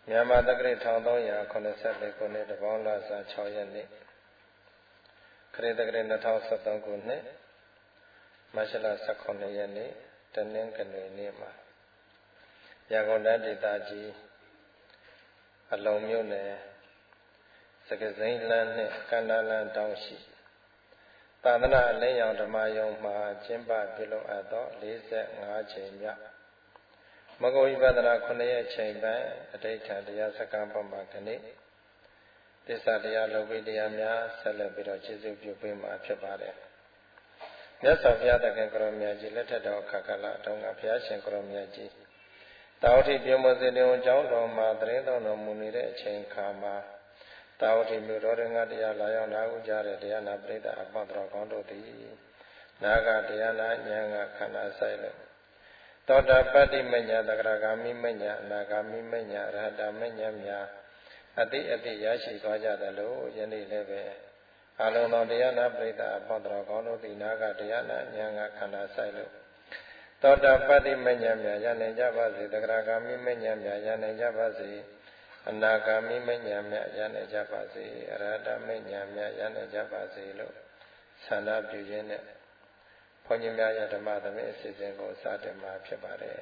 မြန်မာတက္ကရာ1384ခုနှစ်တပေါင်းလစာ6ရက်နေ့ခရစ်တက္ကရာ2013ခုနှစ်မတ်လ18ရက်နေ့တနင်္ဂနွေနေ့မှာရန်ကုန်တိုင်းဒေသကြီးအလုံမြို့နယ်စကစိမ်းလမ်းနှင့်ကန္နာလမ်းတောင်ရှိသာသနာအလင်းရောင်ဓမ္မယုံမှာကျင်းပပြုလုပ်အပ်သော45ချိန်မြောက်မဂ္ဂဝိပဿနာ9ရက်ချိန်ပိုင်းအဋ္ဌဌာန်တရားစကားပေါ်မှာခဏိသစ္စာတရားလောကိတရားများဆက်လက်ပြီးတော့ကျေးဇူးပြုပေးမှာဖြစ်ပါတယ်မြတ်စွာဘုရားသခင်ကိုရောမြတ်ကြီးလက်ထက်တော်ခါကလတုန်းကဘုရားရှင်ကိုရောမြတ်ကြီးတာဝတိပြုံးမစေတုံအကြောင်းတော်မှာတရင်တော်မူနေတဲ့အချိန်ခါမှာတာဝတိမြို့တော်ငါတရားလာရောက်နာဥကြတဲ့တရားနာပရိသတ်အပေါင်းတော်ကောင်းတို့သည်နာဂတရားနာဉာဏ်ကခန္ဓာဆိုင်လို့သောတာပတ္တိမညာသဂရဂါမိမညာအနာဂါမိမညာအရဟတမညာများအတိအတိရရှိသွားကြသလိုယနေ့လည်းပဲအလုံးစုံတရားနာပရိသတ်အပေါင်းတော်ကောင်းတို့သည်နာဂတရားနာဉာဏ်ကခန္ဓာဆိုင်လို့သောတာပတ္တိမညာများရနိုင်ကြပါစေသဂရဂါမိမညာများရနိုင်ကြပါစေအနာဂါမိမညာများရနိုင်ကြပါစေအရဟတမညာများရနိုင်ကြပါစေလို့ဆန္ဒပြုရင်းနဲ့ဘုန်းကြီးများရဲ့ဓမ္မသမိအစီအစဉ်ကိုစတင်မှာဖြစ်ပါတယ်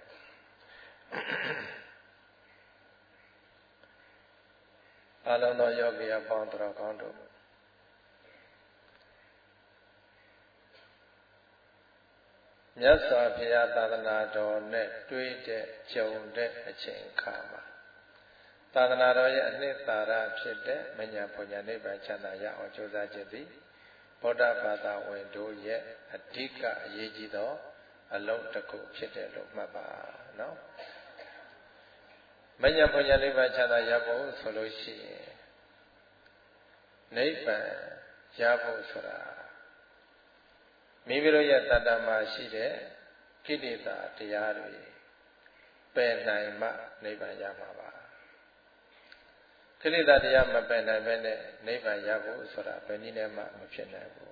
အလုံးသောယောဂီအပေါင်းတော်ကောင်းတို့မြတ်စွာဘုရားသာသနာတော်နဲ့တွေ့တဲ့ကြုံတဲ့အချိန်ခါမှာသာသနာတော်ရဲ့အနှစ်သာရဖြစ်တဲ့မညာပညာနိဗ္ဗာန်ချမ်းသာရအောင်ကြိုးစားခြင်းသည်ဗုဒ္ဓဘာသာဝင်တို့ရဲ့အဓိကအရေးကြီးသောအလုံးတစ်ခုဖြစ်တယ်လို့မှတ်ပါနော်မညာပညာနိဗ္ဗာန်ချမ်းသာရဖို့ဆိုလို့ရှိရင်နိဗ္ဗာန်ရဖို့ဆိုတာမိမိတို့ရဲ့တဏ္ဍာမှာရှိတဲ့ကိလေသာတရားတွေပယ်နိုင်မှနိဗ္ဗာန်ရမှာပါကိလေသာတရားမပယ်နိုင်ဘဲနဲ့နိဗ္ဗာန်ရဖို့ဆိုတာဘယ်နည်းနဲ့မှမဖြစ်နိုင်ဘူး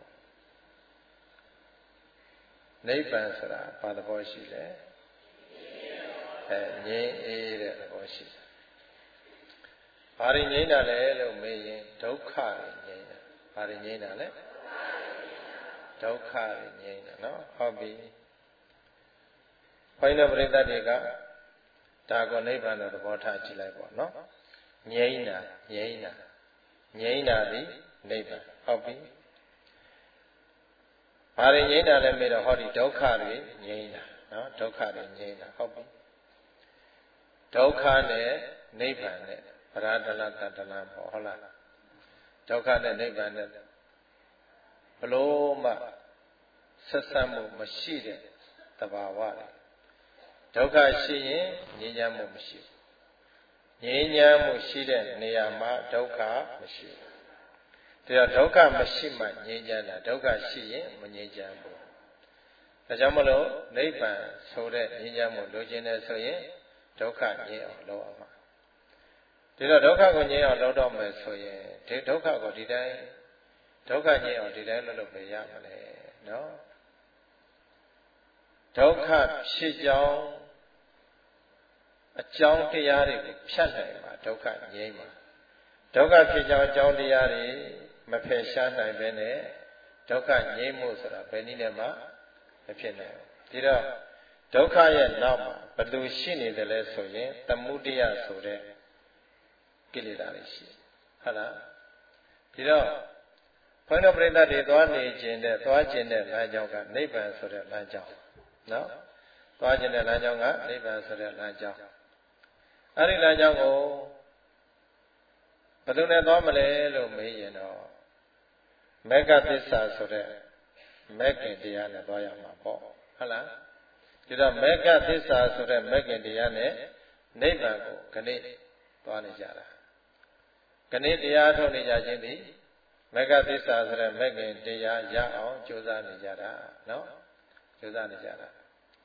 နိဗ္ဗာန်ဆိုတာဘာသဘောရှိလဲငြိမ်းအေးတဲ့သဘောရှိတယ်ဘာတွေငြိမ်းတာလဲလို့မေးရင်ဒုက္ခတွေငြိမ်းတာဘာတွေငြိမ်းတာလဲဒုက္ခတွေငြိမ်းတာနော်ဟုတ်ပြီဘိုင်းတော်ပရိသတ်တွေကဒါကိုနိဗ္ဗာန်တော်သဘောထားကြည့်လိုက်ပေါ့နော်ငြိမ်းတာသည်နိဗ္ဗာန်ဟုတ်ပြီဘာတွေငြိမ်းတာလဲမေးတော့ဟောဒီဒုက္ခတွေငြိမ်းတာနော်ဒုက္ခတွေငြိမ်းတာဟုတ်ပြီဒုက္ခနဲ့နိဗ္ဗာန်နဲ့ဗရာဒလတတလပေါ့ဟုတ်လားဒုက္ခနဲ့နိဗ္ဗာန်နဲ့ဘလို့မှဆက်ဆံမှုမရှိတဲ့သဘာဝတွေဒုက္ခရှိရင်ငြိမ်းချမ်းမှုမရှိဘူးငြိမ်းချမ်းမှုရှိတဲ့နေရာမှာဒုက္ခမရှိဘူးဒါကြောင့်ဒုက္ခမရှိမှငြိမ်းချမ်းတာဒုက္ခရှိရင်မငြိမ်းချမ်းဘူးဒါကြောင့်မလို့နိဗ္ဗာန်ဆိုတဲ့ငြိမ်းချမ်းမှုလိုချင်တယ်ဆိုရင်ဒုက္ခငြိမ်းအောင်လုပ်အောင်ပါဒါတော့ဒုက္ခကိုငြိမ်းအောင်လုပ်တော့မယ်ဆိုရင်ဒီဒုက္ခကိုဒီတိုင်းဒုက္ခငြိမ်းအောင်ဒီတိုင်းလုပ်လို့ပဲရမလဲနော်ဒုက္ခဖြစ်ကြောင်းအကြောင်းတရားတွေကိုဖြတ်နိုင်မှာဒုက္ခငြိမ်းမှာဒုက္ခဖြစ်ကြောင်းအကြောင်းတရားတွေမဖယ်ရှားနိုင်ဘဲနဲ့ဒုက္ခငြိမ်းမှုဆိုတာဘယ်နည်းနဲ့မှမဖြစ်နိုင်ဘူးဒီတော့ဒုက္ခရဲ့နောက်မှာဘယ်လိုရှိနေတယ်လဲဆိုရင်သမုဒယဆိုတဲ့ကိလေသာတွေရှိဟုတ်လားဒီတော့ဘုန်းတော်ပရိသတ်တွေသွားကျင်တဲ့လမ်းကြောင်းကနိဗ္ဗာန်ဆိုတဲ့လမ်းကြောင်းနော်သွားကျင်တဲ့လမ်းကြောင်းကနိဗ္ဗာန်ဆိုတဲ့လမ်းကြောင်းအဲ့ဒီလမ်းကြောင်းကိုဘယ်သူနဲ့သွားမလဲလို့မေးရင်တော့မဂ္ဂသစ္စာဆိုတဲ့မဂ္ဂင်တရားနဲ့သွားရမှာပေါ့ဟုတ်လားဒီတော့မဂ္ဂသစ္စာဆိုတဲ့မဂ္ဂင်တရားနဲ့နိဗ္ဗာန်ကိုခဏသွားနေကြတာခဏတရားထုတ်နေကြခြင်းသည်မဂ္ဂသစ္စာဆိုတဲ့မဂ္ဂင်တရားရအောင်ကြိုးစားနေကြတာနော်ကြိုးစားနေကြတာ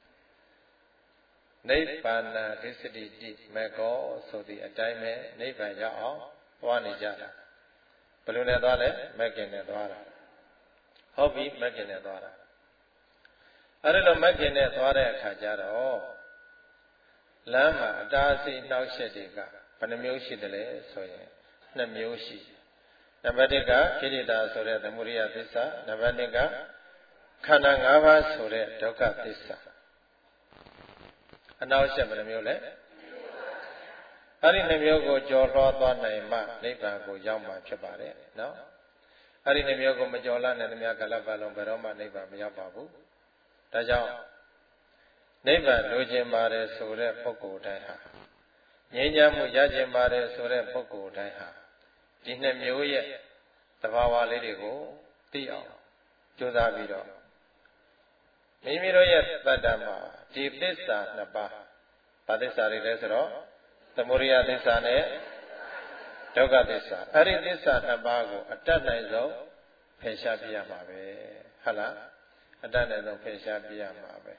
နိဗ္ဗာန်သစ္စတိတိမေကောဆိုသည့်အတိုင်းပဲနိဗ္ဗာန်ရောက်အောင်သွားနေကြတာဘယ်လိုနဲ့သွားလဲမဂ္ဂင်နဲ့သွားတာဟုတ်ပြီမဂ္ဂင်နဲ့သွားတာအဲ့ဒါလိုမဂ္ဂင်နဲ့သွားတဲ့အခါကျတော့လမ်းမှာအတားအဆီးနှောက်ယှက်တွေကဘနှမျိုးရှိတယ်လေဆိုရင်နှစ်မျိုးရှိနံပါတ်1ကကိလေသာဆိုတဲ့သမုဒိယသစ္စာနံပါတ်2ကခန္ဓာ၅ပါးဆိုတဲ့ဒုက္ခသစ္စာအနောက်ဆက်ဘယ်နှမျိုးလဲအဲ့ဒီနှမျိုးကိုကျော်လွှားသွားနိုင်မှနိဗ္ဗာန်ကိုရောက်မှာဖြစ်ပါတယ်နော်အဲ့ဒီနှမျိုးကိုမကျော်လွှားနိုင်သမျှကလပ်ပတ်လုံးဘယ်တော့မှနိဗ္ဗာန်မရောက်ပါဘူးဒါကြောင့်နိဗ္ဗာန်လိုချင်ပါတယ်ဆိုတဲ့ပုဂ္ဂိုလ်တိုင်းဟာငြိမ်းချမ်းမှုရချင်ပါတယ်ဆိုတဲ့ပုဂ္ဂိုလ်တိုင်းဟာဒီနှစ်မျိုးရဲ့သဘာဝလေးတွေကိုသိအောင်ကြိုးစားပြီးတော့မိမိတို့ရဲ့တတ္တမှာဒီသစ္စာနှစ်ပါးဘာသစ္စာတွေလဲဆိုတော့သမုဒိယသစ္စာနဲ့ဒုက္ခသစ္စာအဲ့ဒီသစ္စာနှစ်ပါးကိုအတတ်နိုင်ဆုံးဖယ်ရှားပြရမှာပဲဟုတ်လားအတတ်နိုင်ဆုံးဖယ်ရှားပြရမှာပဲ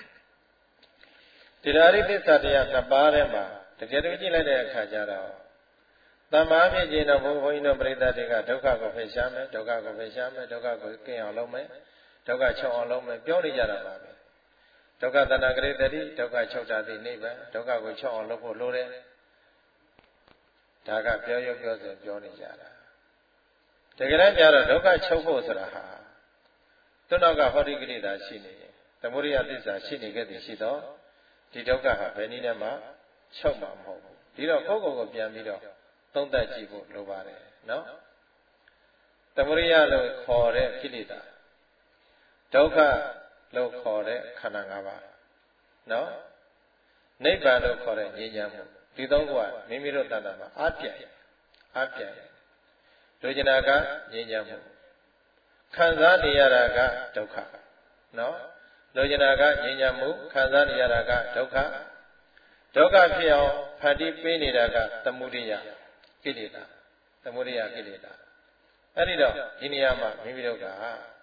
ဒီဓာရီသစ္စာတရားနှစ်ပါးထဲမှာတကယ်လို့ကြည့်လိုက်တဲ့အခါကျတော့တမ္မာဖြစ်ခြင်းတော့ဘုန်းကြီးတို့ပရိသတ်တွေကဒုက္ခကိုဖယ်ရှားမယ်ဒုက္ခကိုဖယ်ရှားမယ်ဒုက္ခကိုကင်းအောင်လုပ်မယ်ဒုက္ခချုပ်အောင်လုပ်မယ်ပြောနေကြတာပါပဲဒုက္ခတဏ္ဍကရိတတိဒုက္ခချုပ်တာဒီနိဗ္ဗာန်ဒုက္ခကိုချုပ်အောင်လုပ်ဖို့လိုတယ်ဒါကပြောရပြောဆိုပြောနေကြတာတကယ်တမ်းကျတော့ဒုက္ခချုပ်ဖို့ဆိုတာဟာသူနောက်ကဟောတိကိလေသာရှိနေရင်သမုဒိယသစ္စာရှိနေခဲ့သည်ရှိတော့ဒီဒုက္ခဟာဘယ်နည်းနဲ့မှချုပ်မှာမဟုတ်ဘူးဒီတော့ကိုယ့်ကိုယ်ကိုပြန်ပြီးတော့သုံးသပ်ကြည့်ဖို့လိုပါတယ်နော်သမုဒိယလို့ခေါ်တဲ့ကိလေသာဒုက္ခလို့ခေါ်တဲ့ခန္ဓာ၅ပါးနော်နိဗ္ဗာန်လို့ခေါ်တဲ့ငြိမ်းချမ်းမှုဒီသုံးခုကမိမိတို့တဏ္ဍာမှာအပြည့်လိုချင်တာကငြိမ်းချမ်းမှုခံစားနေရတာကဒုက္ခနော်လိုချင်တာကငြိမ်းချမ်းမှုခံစားနေရတာကဒုက္ခဖြစ်အောင်ဖန်တီးပေးနေတာကသမုဒိယကိလေသာသမုဒိယကိလေသာအဲ့ဒီတော့ဒီနေရာမှာမိမိတို့က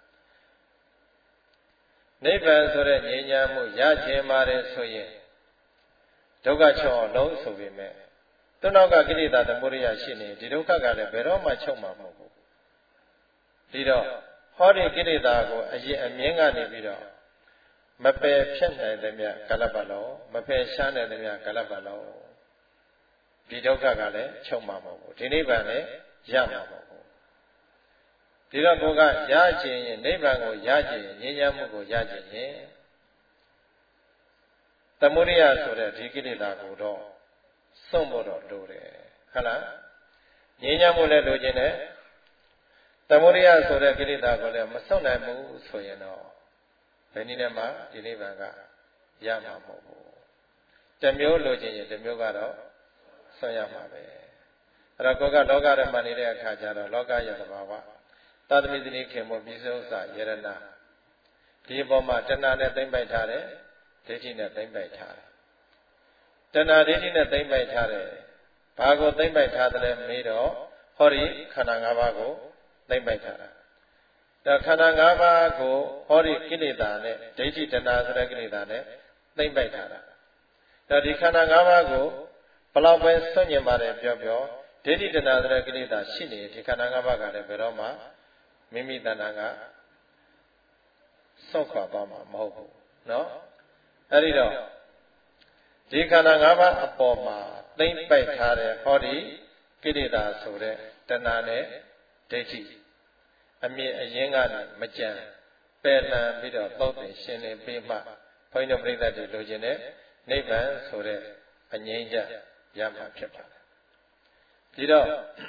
နိဗ္ဗာန်ဆိုတဲ့ငြိမ်းချမ်းမှုရခြင်းပါတယ်ဆိုရင်ဒုက္ခချုပ်အောင်လုံးဆိုပေမဲ့သူနောက်ကကိလေသာသမုဒိယရှိနေဒီဒုက္ခကလည်းဘယ်တော့မှချုပ်မှာမဟုတ်ဘူးဒီတော့ဟောဒီကိလေသာကိုအရင်အမြင်ကနေပြီးတော့မပယ်ဖြတ်နိုင်တဲ့မြတ်ကလပ်ပါလုံးမပယ်ရှားနိုင်တဲ့မြတ်ကလပ်ပါလုံးဒီဒုက္ခကလည်းချုပ်မှာမဟုတ်ဘူးဒီနိဗ္ဗာန်လည်းရမှာမဟုတ်ဘူးဒီတော့ဘုရားရခြင်းရင်နိဗ္ဗာန်ကိုရခြင်းရင်ငြိမ်းချမ်းမှုကိုရခြင်းရင်သမုဒိယဆိုတဲ့ဒီကိလေသာကိုတော့စွန့်ဖို့တော့လိုတယ်ဟုတ်လားငြိမ်းချမ်းမှုလည်းလိုခြင်းနဲ့သမုဒိယဆိုတဲ့ကိလေသာကိုလည်းမစွန့်နိုင်ဘူးဆိုရင်တော့ဘယ်နည်းနဲ့မှဒီနိဗ္ဗာန်ကရမှာမဟုတ်ဘူးတစ်မျိုးလိုခြင်းရင်တစ်မျိုးကတော့စွန့်ရမှာပဲအဲ့တော့ကိုယ်ကလောကထဲမှာနေတဲ့အခါကျတော့လောကရဲ့သဘာဝသာသမိသတိခင်မှုပြည့်စုံစာယရဏဒီအပေါ်မှာတဏှာနဲ့သိမ့်ပိုက်ထားတယ်ဒိဋ္ဌိနဲ့သိမ့်ပိုက်ထားတယ်တဏှာဒိဋ္ဌိနဲ့သိမ့်ပိုက်ထားတယ်ဘာကိုသိမ့်ပိုက်ထားတယ်မေးတော့ဟောဒီခန္ဓာ၅ပါးကိုသိမ့်ပိုက်ထားတာဒါခန္ဓာ၅ပါးကိုဟောဒီကိလေသာနဲ့ဒိဋ္ဌိတဏှာဆိုတဲ့ကိလေသာနဲ့သိမ့်ပိုက်ထားတာဒါဒီခန္ဓာ၅ပါးကိုဘလောက်ပဲစွန့်ညင်ပါတယ်ပြောဒိဋ္ဌိတဏှာဆိုတဲ့ကိလေသာရှိနေဒီခန္ဓာ၅ပါးကလည်းဘယ်တော့မှမိမိတဏ္ဍာကဆောက်ခွာသွားမှာမဟုတ်ဘူးเนาะအဲ့ဒီတော့ဒီခန္ဓာ၅ပါးအပေါ်မှာသိမ့်ပိုက်ထားတဲ့ဟောဒီကိလေသာဆိုတဲ့တဏှာနဲ့ဒိဋ္ဌိအမြင်အရင်းကနေမကြံပယ်လှန်ပြီးတော့သုတ်တင်ရှင်းလင်းပြီးမှဘုန်းကြီးတို့ပြိဿတွေလိုချင်တဲ့နိဗ္ဗာန်ဆိုတဲ့အငြိမ်းချမ်းရမှာဖြစ်ပါတယ်ဒီတော့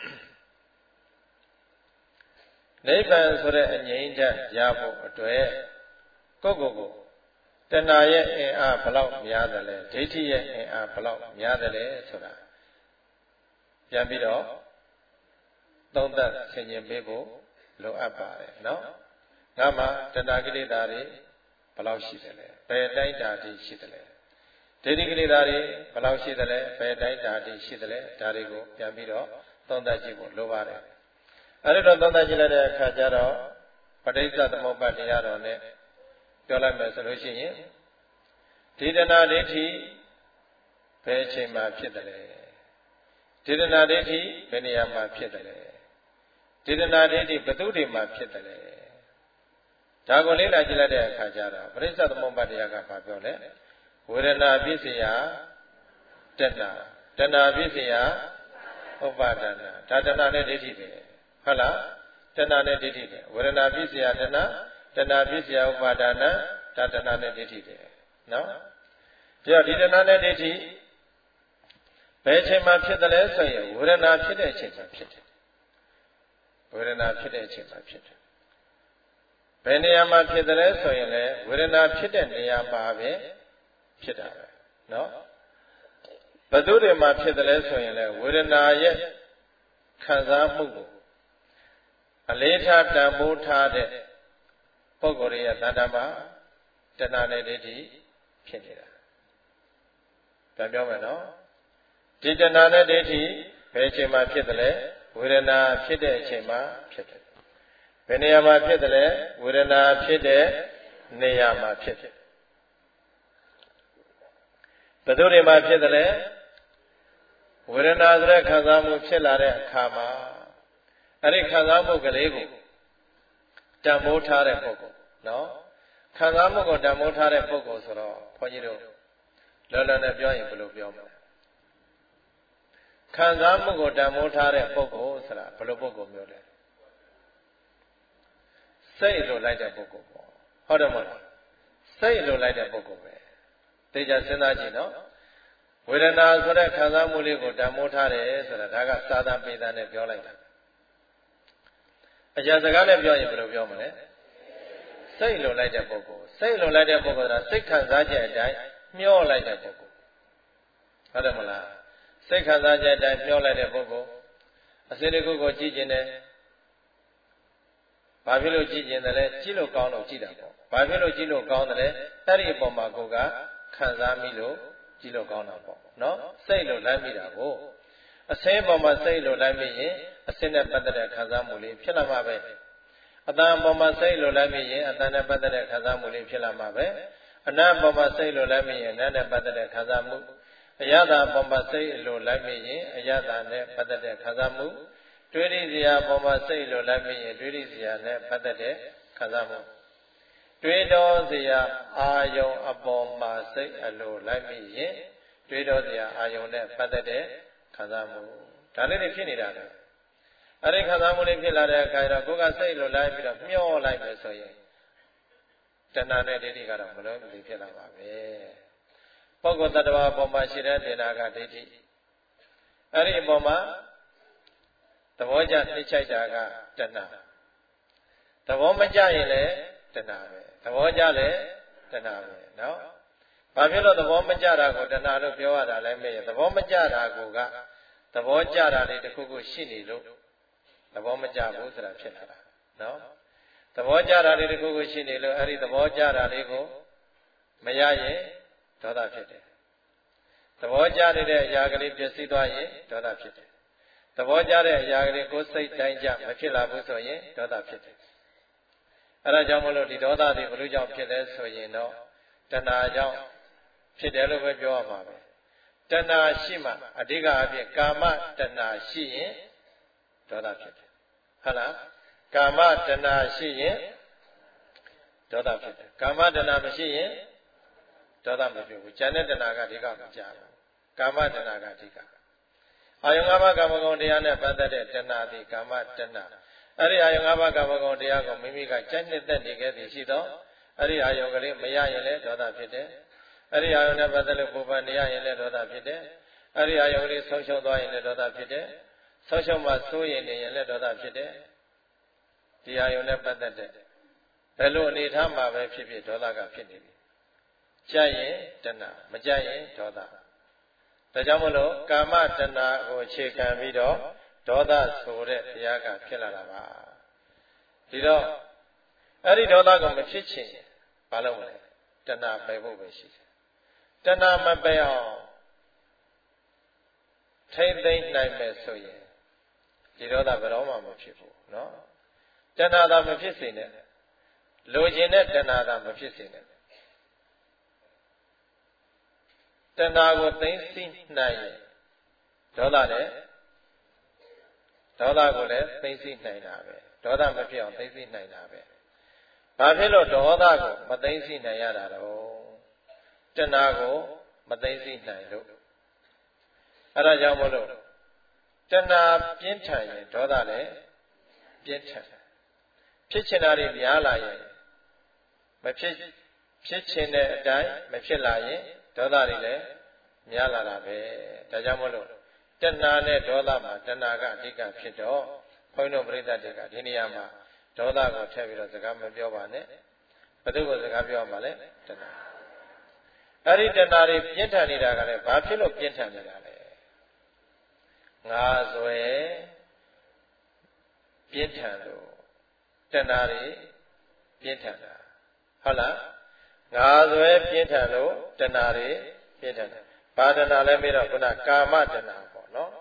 နိဗ္ဗာန်ဆိုတဲ့အငြိမ်းချမ်းရဖို့အတွက်ကိုယ့်ကိုယ်တဏှာရဲ့အင်အားဘလောက်များတယ်လဲဒိဋ္ဌိရဲ့အင်အားဘလောက်များတယ်လဲဆိုတာပြန်ပြီးတော့သုံးသပ်ဆင်ခြင်ပေးဖို့လိုအပ်ပါတယ်နော်ငါမှတဏှာကိလေသာတွေဘလောက်ရှိတယ်လဲဘယ်တိုင်းတာတိရှိတယ်လဲဒိဋ္ဌိကိလေသာတွေဘလောက်ရှိတယ်လဲဘယ်တိုင်းတာတိရှိတယ်လဲဒါတွေကိုပြန်ပြီးတော့သုံးသပ်ကြည့်ဖို့လိုပါတယ်အဲ့ဒီတော့သုံးသပ်ကြည့်လိုက်တဲ့အခါကျတော့ပဋိစ္စသမုပ္ပါဒ်တရားတော်နဲ့ပြောလိုက်မယ်ဆိုလို့ရှိရင်ဒီတဏှာဒိဋ္ဌိဘယ်အချိန်မှဖြစ်တယ်လဲဒီတဏှာဒိဋ္ဌိဘယ်နေရာမှာဖြစ်တယ်လဲဒီတဏှာဒိဋ္ဌိဘယ်သူတွေမှာဖြစ်တယ်လဲဒါကိုလေ့လာကြည့်လိုက်တဲ့အခါကျတော့ပဋိစ္စသမုပ္ပါဒ်တရားကဘာပြောလဲဝေဒနာပစ္စယတဏှာဒတဏှာဖြစ်เสียဥပါဒနာဒါတဏှာနဲ့ဒိဋ္ဌိပဲဟုတ်လားတဏှာနဲ့ဒိဋ္ဌိပဲဝေဒနာဖြစ်เสียတဏှာဖြစ်เสียဥပါဒနာဒါတဏှာနဲ့ဒိဋ္ဌိပဲနော်ပြီးတော့ဒီတဏှာနဲ့ဒိဋ္ဌိဘယ်အချိန်မှဖြစ်တယ်လဲဆိုရင်ဝေဒနာဖြစ်တဲ့အချိန်မှဖြစ်တယ်ဝေဒနာဖြစ်တဲ့အချိန်မှဖြစ်တယ်ဘယ်နေရာမှာဖြစ်တယ်လဲဆိုရင်လေဝေဒနာဖြစ်တဲ့နေရာမှာပဲဖြစ်တာပဲနော်ဘယ်သူတွေမှာဖြစ်တယ်လဲဆိုရင်လေဝေဒနာရဲ့ခံစားမှုကိုအလေးထားတန်ဖိုးထားတဲ့ပုဂ္ဂိုလ်ရဲ့သတ္တမှာတဏှာနဲ့ဒိဋ္ဌိဖြစ်နေတာပြန်ပြောမယ်နော်ဒီတဏှာနဲ့ဒိဋ္ဌိဘယ်အချိန်မှဖြစ်တယ်လဲဝေဒနာဖြစ်တဲ့အချိန်မှဖြစ်တယ်ဘယ်နေရာမှာဖြစ်တယ်လဲဝေဒနာဖြစ်တဲ့နေရာမှာဖြစ်တယ်ဘယ်သူတွေမှာဖြစ်တယ်လဲဝေဒနာဆိုတဲ့ခံစားမှုဖြစ်လာတဲ့အခါမှာအဲ့ဒီခံစားမှုကလေးကိုတန်ဖိုးထားတဲ့ပုဂ္ဂိုလ်နော်ခံစားမှုကိုတန်ဖိုးထားတဲ့ပုဂ္ဂိုလ်ဆိုတော့ခွန်ကြီးတို့လောလောနဲ့ပြောရင်ဘယ်လိုပြောမလဲခံစားမှုကိုတန်ဖိုးထားတဲ့ပုဂ္ဂိုလ်ဆိုတာဘယ်လိုပုဂ္ဂိုလ်မျိုးလဲစိတ်လိုလိုက်တဲ့ပုဂ္ဂိုလ်ပေါ့ဟုတ်တယ်မဟုတ်လားစိတ်လိုလိုက်တဲ့ပုဂ္ဂိုလ်ပဲသိကြစဉ်းစားကြည့်နော်ဝေဒနာဆိုတဲ့ခံစားမှုလေးကိုတန်ဖိုးထားတယ်ဆိုတာဒါကစာသံပေသံနဲ့ပြောလိုက်တာအကျဉ်းစကားနဲ့ပြောရင်ဘယ်လိုပြောမလဲစိတ်လိုလိုက်တဲ့ပုဂ္ဂိုလ်စိတ်လိုလိုက်တဲ့ပုဂ္ဂိုလ်ကစိတ်ခံစားချက်အတိုင်းမျောလိုက်တဲ့ပုဂ္ဂိုလ်ဟုတ်တယ်မလားစိတ်ခံစားချက်အတိုင်းမျောလိုက်တဲ့ပုဂ္ဂိုလ်အစရိကုကိုကြည့်ကျင်တယ်ဘာဖြစ်လို့ကြည့်ကျင်တယ်လဲကြည့်လို့ကောင်းလို့ကြည့်တာပေါ့ဘာဖြစ်လို့ကြည့်လို့ကောင်းတယ်လဲအဲ့ဒီအပေါ်မှာကိုယ်ကခံစားမိလို့ကြည့်လို့ကောင်းတာပေါ့နော်စိတ်လိုလိုက်မိတာကိုအစင်းပေါ်မှာစိတ်လိုလိုက်မိရင်အစင်းနဲ့ပတ်သက်တဲ့ခံစားမှုလေးဖြစ်လာမှာပဲအတန်ပေါ်မှာစိတ်လိုလိုက်မိရင်အတန်နဲ့ပတ်သက်တဲ့ခံစားမှုလေးဖြစ်လာမှာပဲအနတ်ပေါ်မှာစိတ်လိုလိုက်မိရင်အနတ်နဲ့ပတ်သက်တဲ့ခံစားမှုအယတာပေါ်မှာစိတ်လိုလိုက်မိရင်အယတာနဲ့ပတ်သက်တဲ့ခံစားမှုတွေးရစရာပေါ်မှာစိတ်လိုလိုက်မိရင်တွေးရစရာနဲ့ပတ်သက်တဲ့ခံစားမှုတွေးတော်စရာအာယုံအပေါ်မှာစိတ်အလိုလိုက်မိရင်တွေးတော်စရာအာယုံနဲ့ပတ်သက်တဲ့ခံစားမှုဒါလေးတွေဖြစ်နေတာလေအဲ့ဒီခံစားမှုလေးဖြစ်လာတဲ့အခါကျတော့ကိုယ်ကစိတ်လိုလိုက်ပြီးတော့မျောလိုက်မယ်ဆိုရင်တဏှာနဲ့ဒိဋ္ဌိကတော့မလုံးမလီဖြစ်လာပါပဲပုဂ္ဂိုလ်တ attva အပေါ်မှာရှိတဲ့ဒေနာကဒိဋ္ဌိအဲ့ဒီအပေါ်မှာသဘောကျနှိမ့်ချိုက်တာကတဏှာသဘောမကျရင်လည်းတဏှာပဲသဘောကျလည်းတဏှာပဲနော်ဘာဖြစ်လို့သဘောမကျတာကိုတဏှာလို့ပြောရတာလဲမေးရင်သဘောမကျတာကိုကသဘောကျတာလေးတစ်ခုခုရှိနေလို့သဘောမကျဘူးဆိုတာဖြစ်လာတာနော်သဘောကျတာလေးတစ်ခုခုရှိနေလို့အဲ့ဒီသဘောကျတာလေးကိုမရရင်ဒေါသဖြစ်တယ်သဘောကျနေတဲ့အရာကလေးပျက်စီးသွားရင်ဒေါသဖြစ်တယ်သဘောကျတဲ့အရာကလေးကိုယ်စိတ်တိုင်းကြမဖြစ်လာဘူးဆိုရင်ဒေါသဖြစ်တယ်အဲဒါကြောင့်မလို့ဒီဒေါသတွေဘယ်လိုကြောင့်ဖြစ်လဲဆိုရင်တော့တဏှာကြောင့်ဖြစ်တယ်လို့ပဲပြောရမှာပဲတဏှာရှိမှအဓိကအဖြစ်ကာမတဏှာရှိရင်ဒေါသဖြစ်တယ်ဟုတ်လားကာမတဏှာရှိရင်ဒေါသဖြစ်တယ်ကာမတဏှာမရှိရင်ဒေါသမဖြစ်ဘူးဉာဏ်နဲ့တဏှာကဒီကမကြဘူးကာမတဏှာကဒီကအာယုံ၅ပါးကာမဂုဏ်တရားနဲ့ပတ်သက်တဲ့တဏှာဒီကာမတဏှာအဲ့ဒီအာယုံ၅ပါးကာမဂုဏ်တရားကိုမိမိကကြိုက်နှစ်သက်နေခဲ့သည်ရှိတော့အဲ့ဒီအာယုံကလေးမရရင်လည်းဒေါသဖြစ်တယ်အဲ့ဒီအာယုံနဲ့ပတ်သက်လို့ပူပန်နေရရင်လည်းဒေါသဖြစ်တယ်အဲ့ဒီအာယုံလေးဆုံးရှုံးသွားရင်လည်းဒေါသဖြစ်တယ်ဆုံးရှုံးမှစိုးရင်နေရင်လည်းဒေါသဖြစ်တယ်ဒီအာယုံနဲ့ပတ်သက်တဲ့ဘယ်လိုအနေထားမှာပဲဖြစ်ဖြစ်ဒေါသကဖြစ်နေပြီကြိုက်ရင်တဏှာမကြိုက်ရင်ဒေါသဒါကြောင့်မလို့ကာမတဏှာကိုအခြေခံပြီးတော့ဒေါသဆိုတဲ့တရားကဖြစ်လာတာပါဒီတော့အဲ့ဒီဒေါသကိုမဖြစ်ချင်ဘာလုပ်မလဲတဏှာပယ်ဖို့ပဲရှိတယ်တဏှာမပယ်အောင်ထိမ့်သိမ့်နိုင်မယ်ဆိုရင်ဒီဒေါသဘယ်တော့မှမဖြစ်ဘူးเนาะတဏှာသာမဖြစ်စေနဲ့လိုချင်တဲ့တဏှာသာမဖြစ်စေနဲ့တဏှာကိုသိသိနိုင်ရင်ဒေါသနဲ့ဒေါသကိုလည်းသိသိနိုင်တာပဲဒေါသမဖြစ်အောင်သိသိနိုင်တာပဲဘာဖြစ်လို့ဒေါသကိုမသိသိနိုင်ရတာတော့တဏှာကိုမသိသိနိုင်လို့အဲ့ဒါကြောင့်မလို့တဏှာပြင်းထန်ရင်ဒေါသလည်းပြင်းထန်ဖြစ်ချင်တာတွေများလာရင်မဖြစ်ချင်တဲ့အတိုင်းမဖြစ်လာရင်ဒေါသတွေလည်းများလာတာပဲဒါကြောင့်မလို့တဏှာနဲ့ဒေါသမှာတဏှာကအဓိကဖြစ်တော့ဘုန်းတော်ပရိသတ်တွေကဒီနေရာမှာဒေါသကိုထည့်ပြီးတော့စကားမပြောပါနဲ့ဘယ်သူကိုစကားပြောမှာလဲတဏှာအဲ့ဒီတဏှာတွေပြင်းထန်နေတာကလည်းဘာဖြစ်လို့ပြင်းထန်နေတာလဲငါဆွဲပြင်းထန်လို့တဏှာတွေပြင်းထန်တာဟုတ်လားငါဆွဲပြင်းထန်လို့တဏှာတွေပြင်းထန်တယ်ဘာတဏှာလဲမေးတော့ခုနကာမတဏှာပေါ့နော်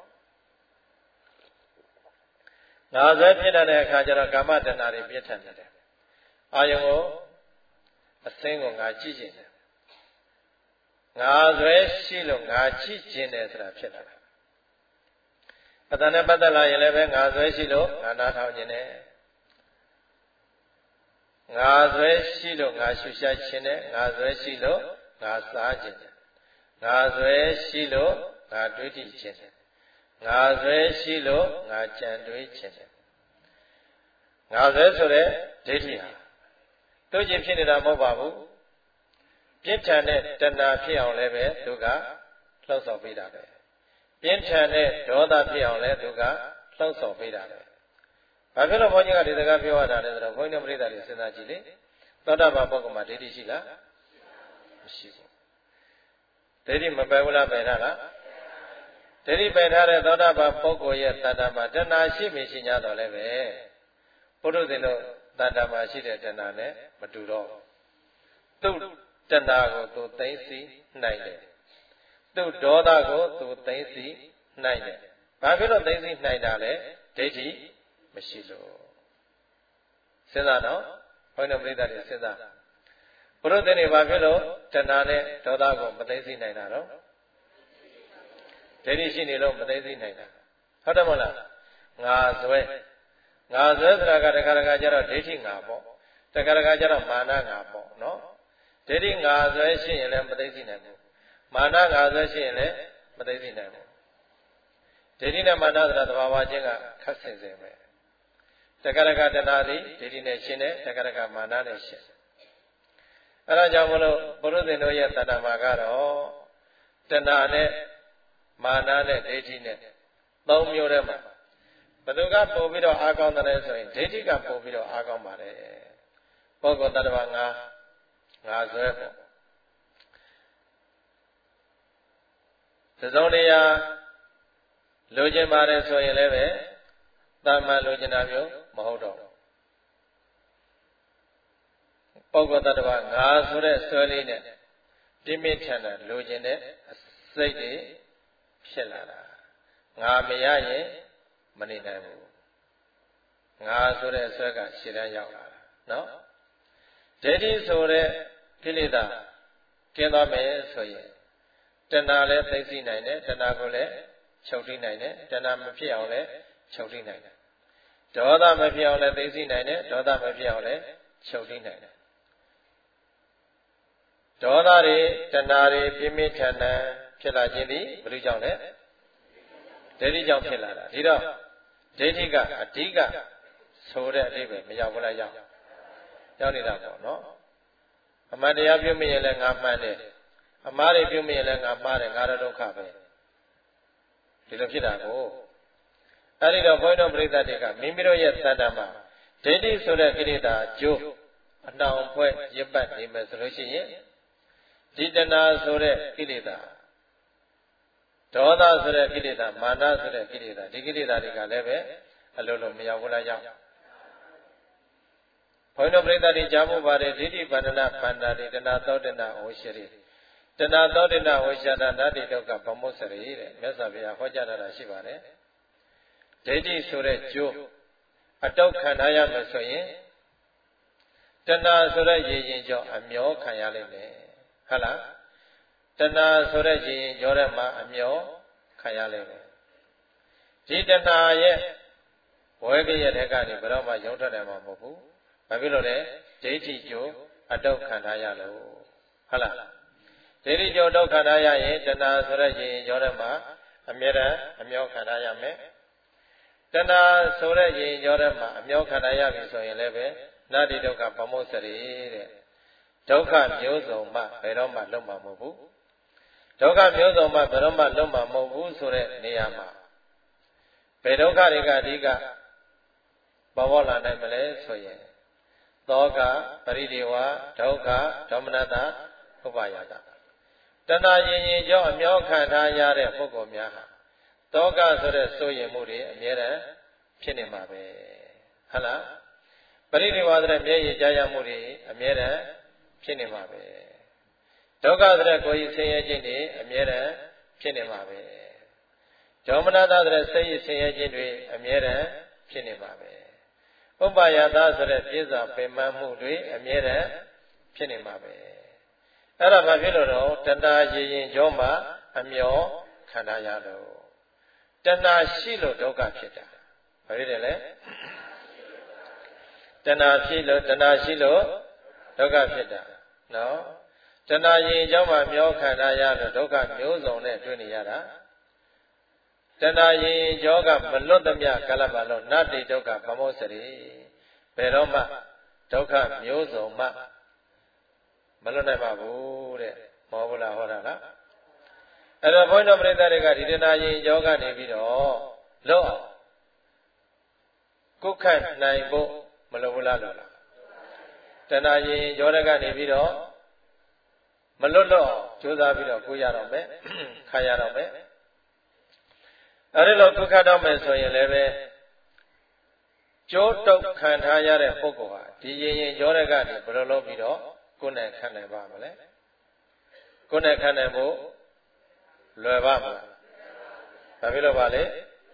ငါဆွဲပြင်းထန်တဲ့အခါကျတော့ကာမတဏှာတွေပြင်းထန်တယ်အာယုံကိုအစင်းကိုငါကြည့်ခြင်းတယ်ငါဆွဲရှိလို့ငါကြည့်ခြင်းတယ်ဆိုတာဖြစ်လာတာအတန်နဲ့ပတ်သက်လာရင်လည်းပဲငါဆွဲရှိလို့ငါနားထောင်ခြင်းတယ်ငါဆွဲရှိလို့ငါရှုရှားခြင်းတယ်ငါဆွဲရှိလို့ငါစားခြင်းတယ်ငါဆွဲရှိလို့ငါတွေးကြည့်ခြင်းတယ်ငါဆွဲရှိလို့ငါကြံတွေးခြင်းတယ်ငါဆွဲဆိုတဲ့ဒိဋ္ဌိဟာတို့ချင်းဖြစ်နေတာမဟုတ်ပါဘူးပြင်းထန်တဲ့တဏှာဖြစ်အောင်လည်းပဲသူကလှုပ်ဆော်ပေးတာပဲပြင်းထန်တဲ့ဒေါသဖြစ်အောင်လည်းသူကလှုပ်ဆော်ပေးတာပဲဘာဖြစ်လို့ဘုန်းကြီးကဒီစကားပြောရတာလဲဆိုတော့ဘုန်းကြီးတို့ပြိဿတွေစဉ်းစားကြည့်လေသောတာပန်ပုဂ္ဂိုလ်မှာဒိဋ္ဌိရှိလားမရှိဘူးဒိဋ္ဌိမပယ်ဘူးလားပယ်ထားလားဒိဋ္ဌိပယ်ထားတဲ့သောတာပန်ပုဂ္ဂိုလ်ရဲ့တဏ္ဍာမှာတဏှာရှိမြင်ရှိ냐တော့လည်းပဲပုရုဇဉ်တို့တဏ္ဍာမှာရှိတဲ့တဏှာနဲ့မတူတော့သူ့တဏှာကိုသူသိသိနိုင်တယ်သူ့ဒေါသကိုသူသိသိနိုင်တယ်ဘာဖြစ်လို့သိသိနိုင်တာလဲဒိဋ္ဌိမရှိလို့စဉ်းစားတော့ဘုန်းတော်ပရိသတ်တွေစဉ်းစားပုရုဇဉ်တွေဘာဖြစ်လို့တဏှာနဲ့ဒေါသကိုမသိသိနိုင်တာတော့ဒိဋ္ဌိရှိနေလို့မသိသိနိုင်တာဟုတ်တယ်မဟုတ်လားငါဆွဲဆိုတာကတခါတခါကျတော့ဒိဋ္ဌိငါပေါ့တခါတခါကျတော့မာနငါပေါ့နော်ဒိဋ္ဌိငါဆွဲရှိရင်လည်းမသိသိနိုင်ဘူးမာနငါဆွဲရှိရင်လည်းမသိသိနိုင်ဘူးဒိဋ္ဌိနဲ့မာနဆိုတာသဘာဝချင်းကခက်ဆင်ဆင်ပဲတခါတခါတဏှာသည်ဒိဋ္ဌိနဲ့ရှင်းတယ်တခါတခါမာနနဲ့ရှင်းအဲဒါကြောင့်မလို့ပုရုဇဉ်တို့ရဲ့တဏှာမှာကတော့တဏှာနဲ့မာနနဲ့ဒိဋ္ဌိနဲ့သုံးမျိုးတည်းမှာဘယ်သူကပို့ပြီးတော့အားကောင်းတယ်ဆိုရင်ဒိဋ္ဌိကပို့ပြီးတော့အားကောင်းပါတယ်ပုဂ္ဂိုလ်တ attva ငါဆွဲပေါ့သုံးတရားလိုချင်ပါတယ်ဆိုရင်လည်းပဲတာမန်လိုချင်တာမျိုးမဟုတ်တော့ပုဂ္ဂိုလ်တ attva ငါဆိုတဲ့ဆွဲလေးနဲ့ပြင်းပြထန်ထန်လိုချင်တဲ့စိတ်တွေဖြစ်လာတာငါမရရင်မနေနိုင်ဘူးငါဆိုတဲ့ဆွဲကရှည်တန်းရောက်လာတာနော်ဒိဋ္ဌိဆိုတဲ့ကိလေသာကျင်းသွားမယ်ဆိုရင်တဏှာလည်းသိသိနိုင်တယ်တဏှာကိုလည်းချုပ်ထိနိုင်တယ်တဏှာမဖြစ်အောင်လည်းချုပ်ထိနိုင်တယ်ဒေါသမဖြစ်အောင်လည်းသိသိနိုင်တယ်ဒေါသမဖြစ်အောင်လည်းချုပ်ထိနိုင်တယ်ဒေါသတွေတဏှာတွေပြင်းပြထန်ထန်ဖြစ်လာခြင်းသည်ဘယ်လိုကြောင့်လဲဒိဋ္ဌိကြောင့်ဖြစ်လာတာဒီတော့ဒိဋ္ဌိကအဓိကဆိုတဲ့အဓိပ္ပာယ်မရောက်ဘူးလားရောက်နေတာပေါ့နော်အမှန်တရားပြုမိရင်လည်းငါမှန်တယ်အမှားတွေပြုမိရင်လည်းငါမှားတယ်ငါတော့ဒုက္ခပဲဒီလိုဖြစ်တာကိုအဲဒီတော့ဘုန်းတော်ပရိသတ်တွေကမိမိတို့ရဲ့တဏ္ဍာမှာဒိဋ္ဌိဆိုတဲ့ကိလေသာကျိုးအနှောင်ဖွဲ့ရစ်ပတ်နေမယ်ဆိုလို့ရှိရင်ဒီတဏှာဆိုတဲ့ကိလေသာဒေါသဆိုတဲ့ကိလေသာမာနဆိုတဲ့ကိလေသာဒီကိလေသာတွေကလည်းပဲအလိုလိုမရောက်ဘူးလားရောက်ဘုန်းတော်ပရိသတ်တွေကြားမှုပါတယ်ဒိဋ္ဌိပန္နနာပန္နာတိတဏှာသောတဏှာဝိရှရိတဏှာသောတဏှာဝိရှတာနာတိဒုက္ခဗမုစရိတဲ့မြတ်စွာဘုရားဟောကြားတာရှိပါတယ်ဒိဋ္ဌိဆိုတဲ့ကျိုးအတောက်ခံထားရမယ်ဆိုရင်တဏှာဆိုတဲ့ရေရင်ကြောအမျောခံရလိမ့်မယ်ဟုတ်လားတဏှာဆိုတဲ့ရေရင်ကြောထဲမှာအမျောခံရလိမ့်မယ်ဒီတဏှာရဲ့ဝဲကရဲ့တဲ့ကနေဘယ်တော့မှရုံထွက်တယ်မှာမဟုတ်ဘူးဘာဖြစ်လို့လဲဒိဋ္ဌိကျိုးအတောက်ခံထားရလို့ဟုတ်လားဒိဋ္ဌိကျိုးအတောက်ခံထားရရင်တဏှာဆိုတဲ့ရေရင်ကြောထဲမှာအမြဲတမ်းအမြောက်ခံထားရမယ်တဏှာဆိုတဲ့ရင်ကြောထဲမှာအမြောက်ခံထားရပြီဆိုရင်လည်းပဲနာတိဒုက္ခဗမောစရိတဲ့ဒုက္ခမျိုးစုံမှဘယ်တော့မှလွတ်မှာမဟုတ်ဘူးဒုက္ခမျိုးစုံမှဘယ်တော့မှလွတ်မှာမဟုတ်ဘူးဆိုတဲ့နေရာမှာဘယ်ဒုက္ခတွေကအဓိကပေါ်ပေါ်လာနိုင်မလဲဆိုရင်သောကပရိဒေဝဒုက္ခဒေါမနတဥပါယတတဏှာရင်ကြောအမြောက်ခံထားရတဲ့ပုဂ္ဂိုလ်များဟာသောကဆိုတဲ့စိုးရိမ်မှုတွေအမြဲတမ်းဖြစ်နေမှာပဲဟုတ်လားပရိဒေဝဆိုတဲ့မျက်ရည်ကြားရမှုတွေအမြဲတမ်းဖြစ်နေမှာပဲဒုက္ခဆိုတဲ့ကိုယ်ကြီးဆင်းရဲခြင်းတွေအမြဲတမ်းဖြစ်နေမှာပဲဒေါမနတဆိုတဲ့စိတ်ရဆင်းရဲခြင်းတွေအမြဲတမ်းဖြစ်နေမှာပဲဥပါယတဆိုတဲ့ပြည့်စုံပင်ပန်းမှုတွေအမြဲတမ်းဖြစ်နေမှာပဲအဲ့ဒါဘာဖြစ်လို့တော့တဏှာရင်ကြောမှာအမျောခံထားရလို့တဏှာရှိလို့ဒုက္ခဖြစ်တာဘာဖြစ်တယ်လဲတဏှာရှိလို့ဒုက္ခဖြစ်တာနော်တဏှာရင်ကြောမှာမျောခံထားရလို့ဒုက္ခမျိုးစုံနဲ့တွေ့နေရတာတဏှာရင်ကြောကမလွတ်သမျှကာလပတ်လုံးနတ္တိဒုက္ခဗမောစရိဘယ်တော့မှဒုက္ခမျိုးစုံမှမလွတ်နိုင်ပါဘူးတဲ့မဟုတ်ဘူးလားဟောတာလားအဲ့တော့ဘုန်းတော်ပရိသတ်တွေကဒီတဏှာရင်ကြောကနေပြီးတော့လွတ်အောင်ကုခတ်နိုင်ဖို့မလိုဘူးလားလို့လားတဏှာရင်ကြောတွေကနေပြီးတော့မလွတ်တော့ကြိုးစားပြီးတော့ကိုရတော့မယ်ခံရတော့မယ်အဲ့ဒီလိုကုခတ်တော့မယ်ဆိုရင်လည်းပဲကြိုးတုပ်ခံထားရတဲ့ပုဂ္ဂိုလ်ဟာဒီရင်ကြောတွေကနေဘယ်လိုလုပ်ပြီးတော့ကိုယ်နဲ့ခံနိုင်ပါမလဲကိုယ်နဲ့ခံနိုင်ဖို့လွယ်ပါမလားဘာဖြစ်လို့ပါလဲ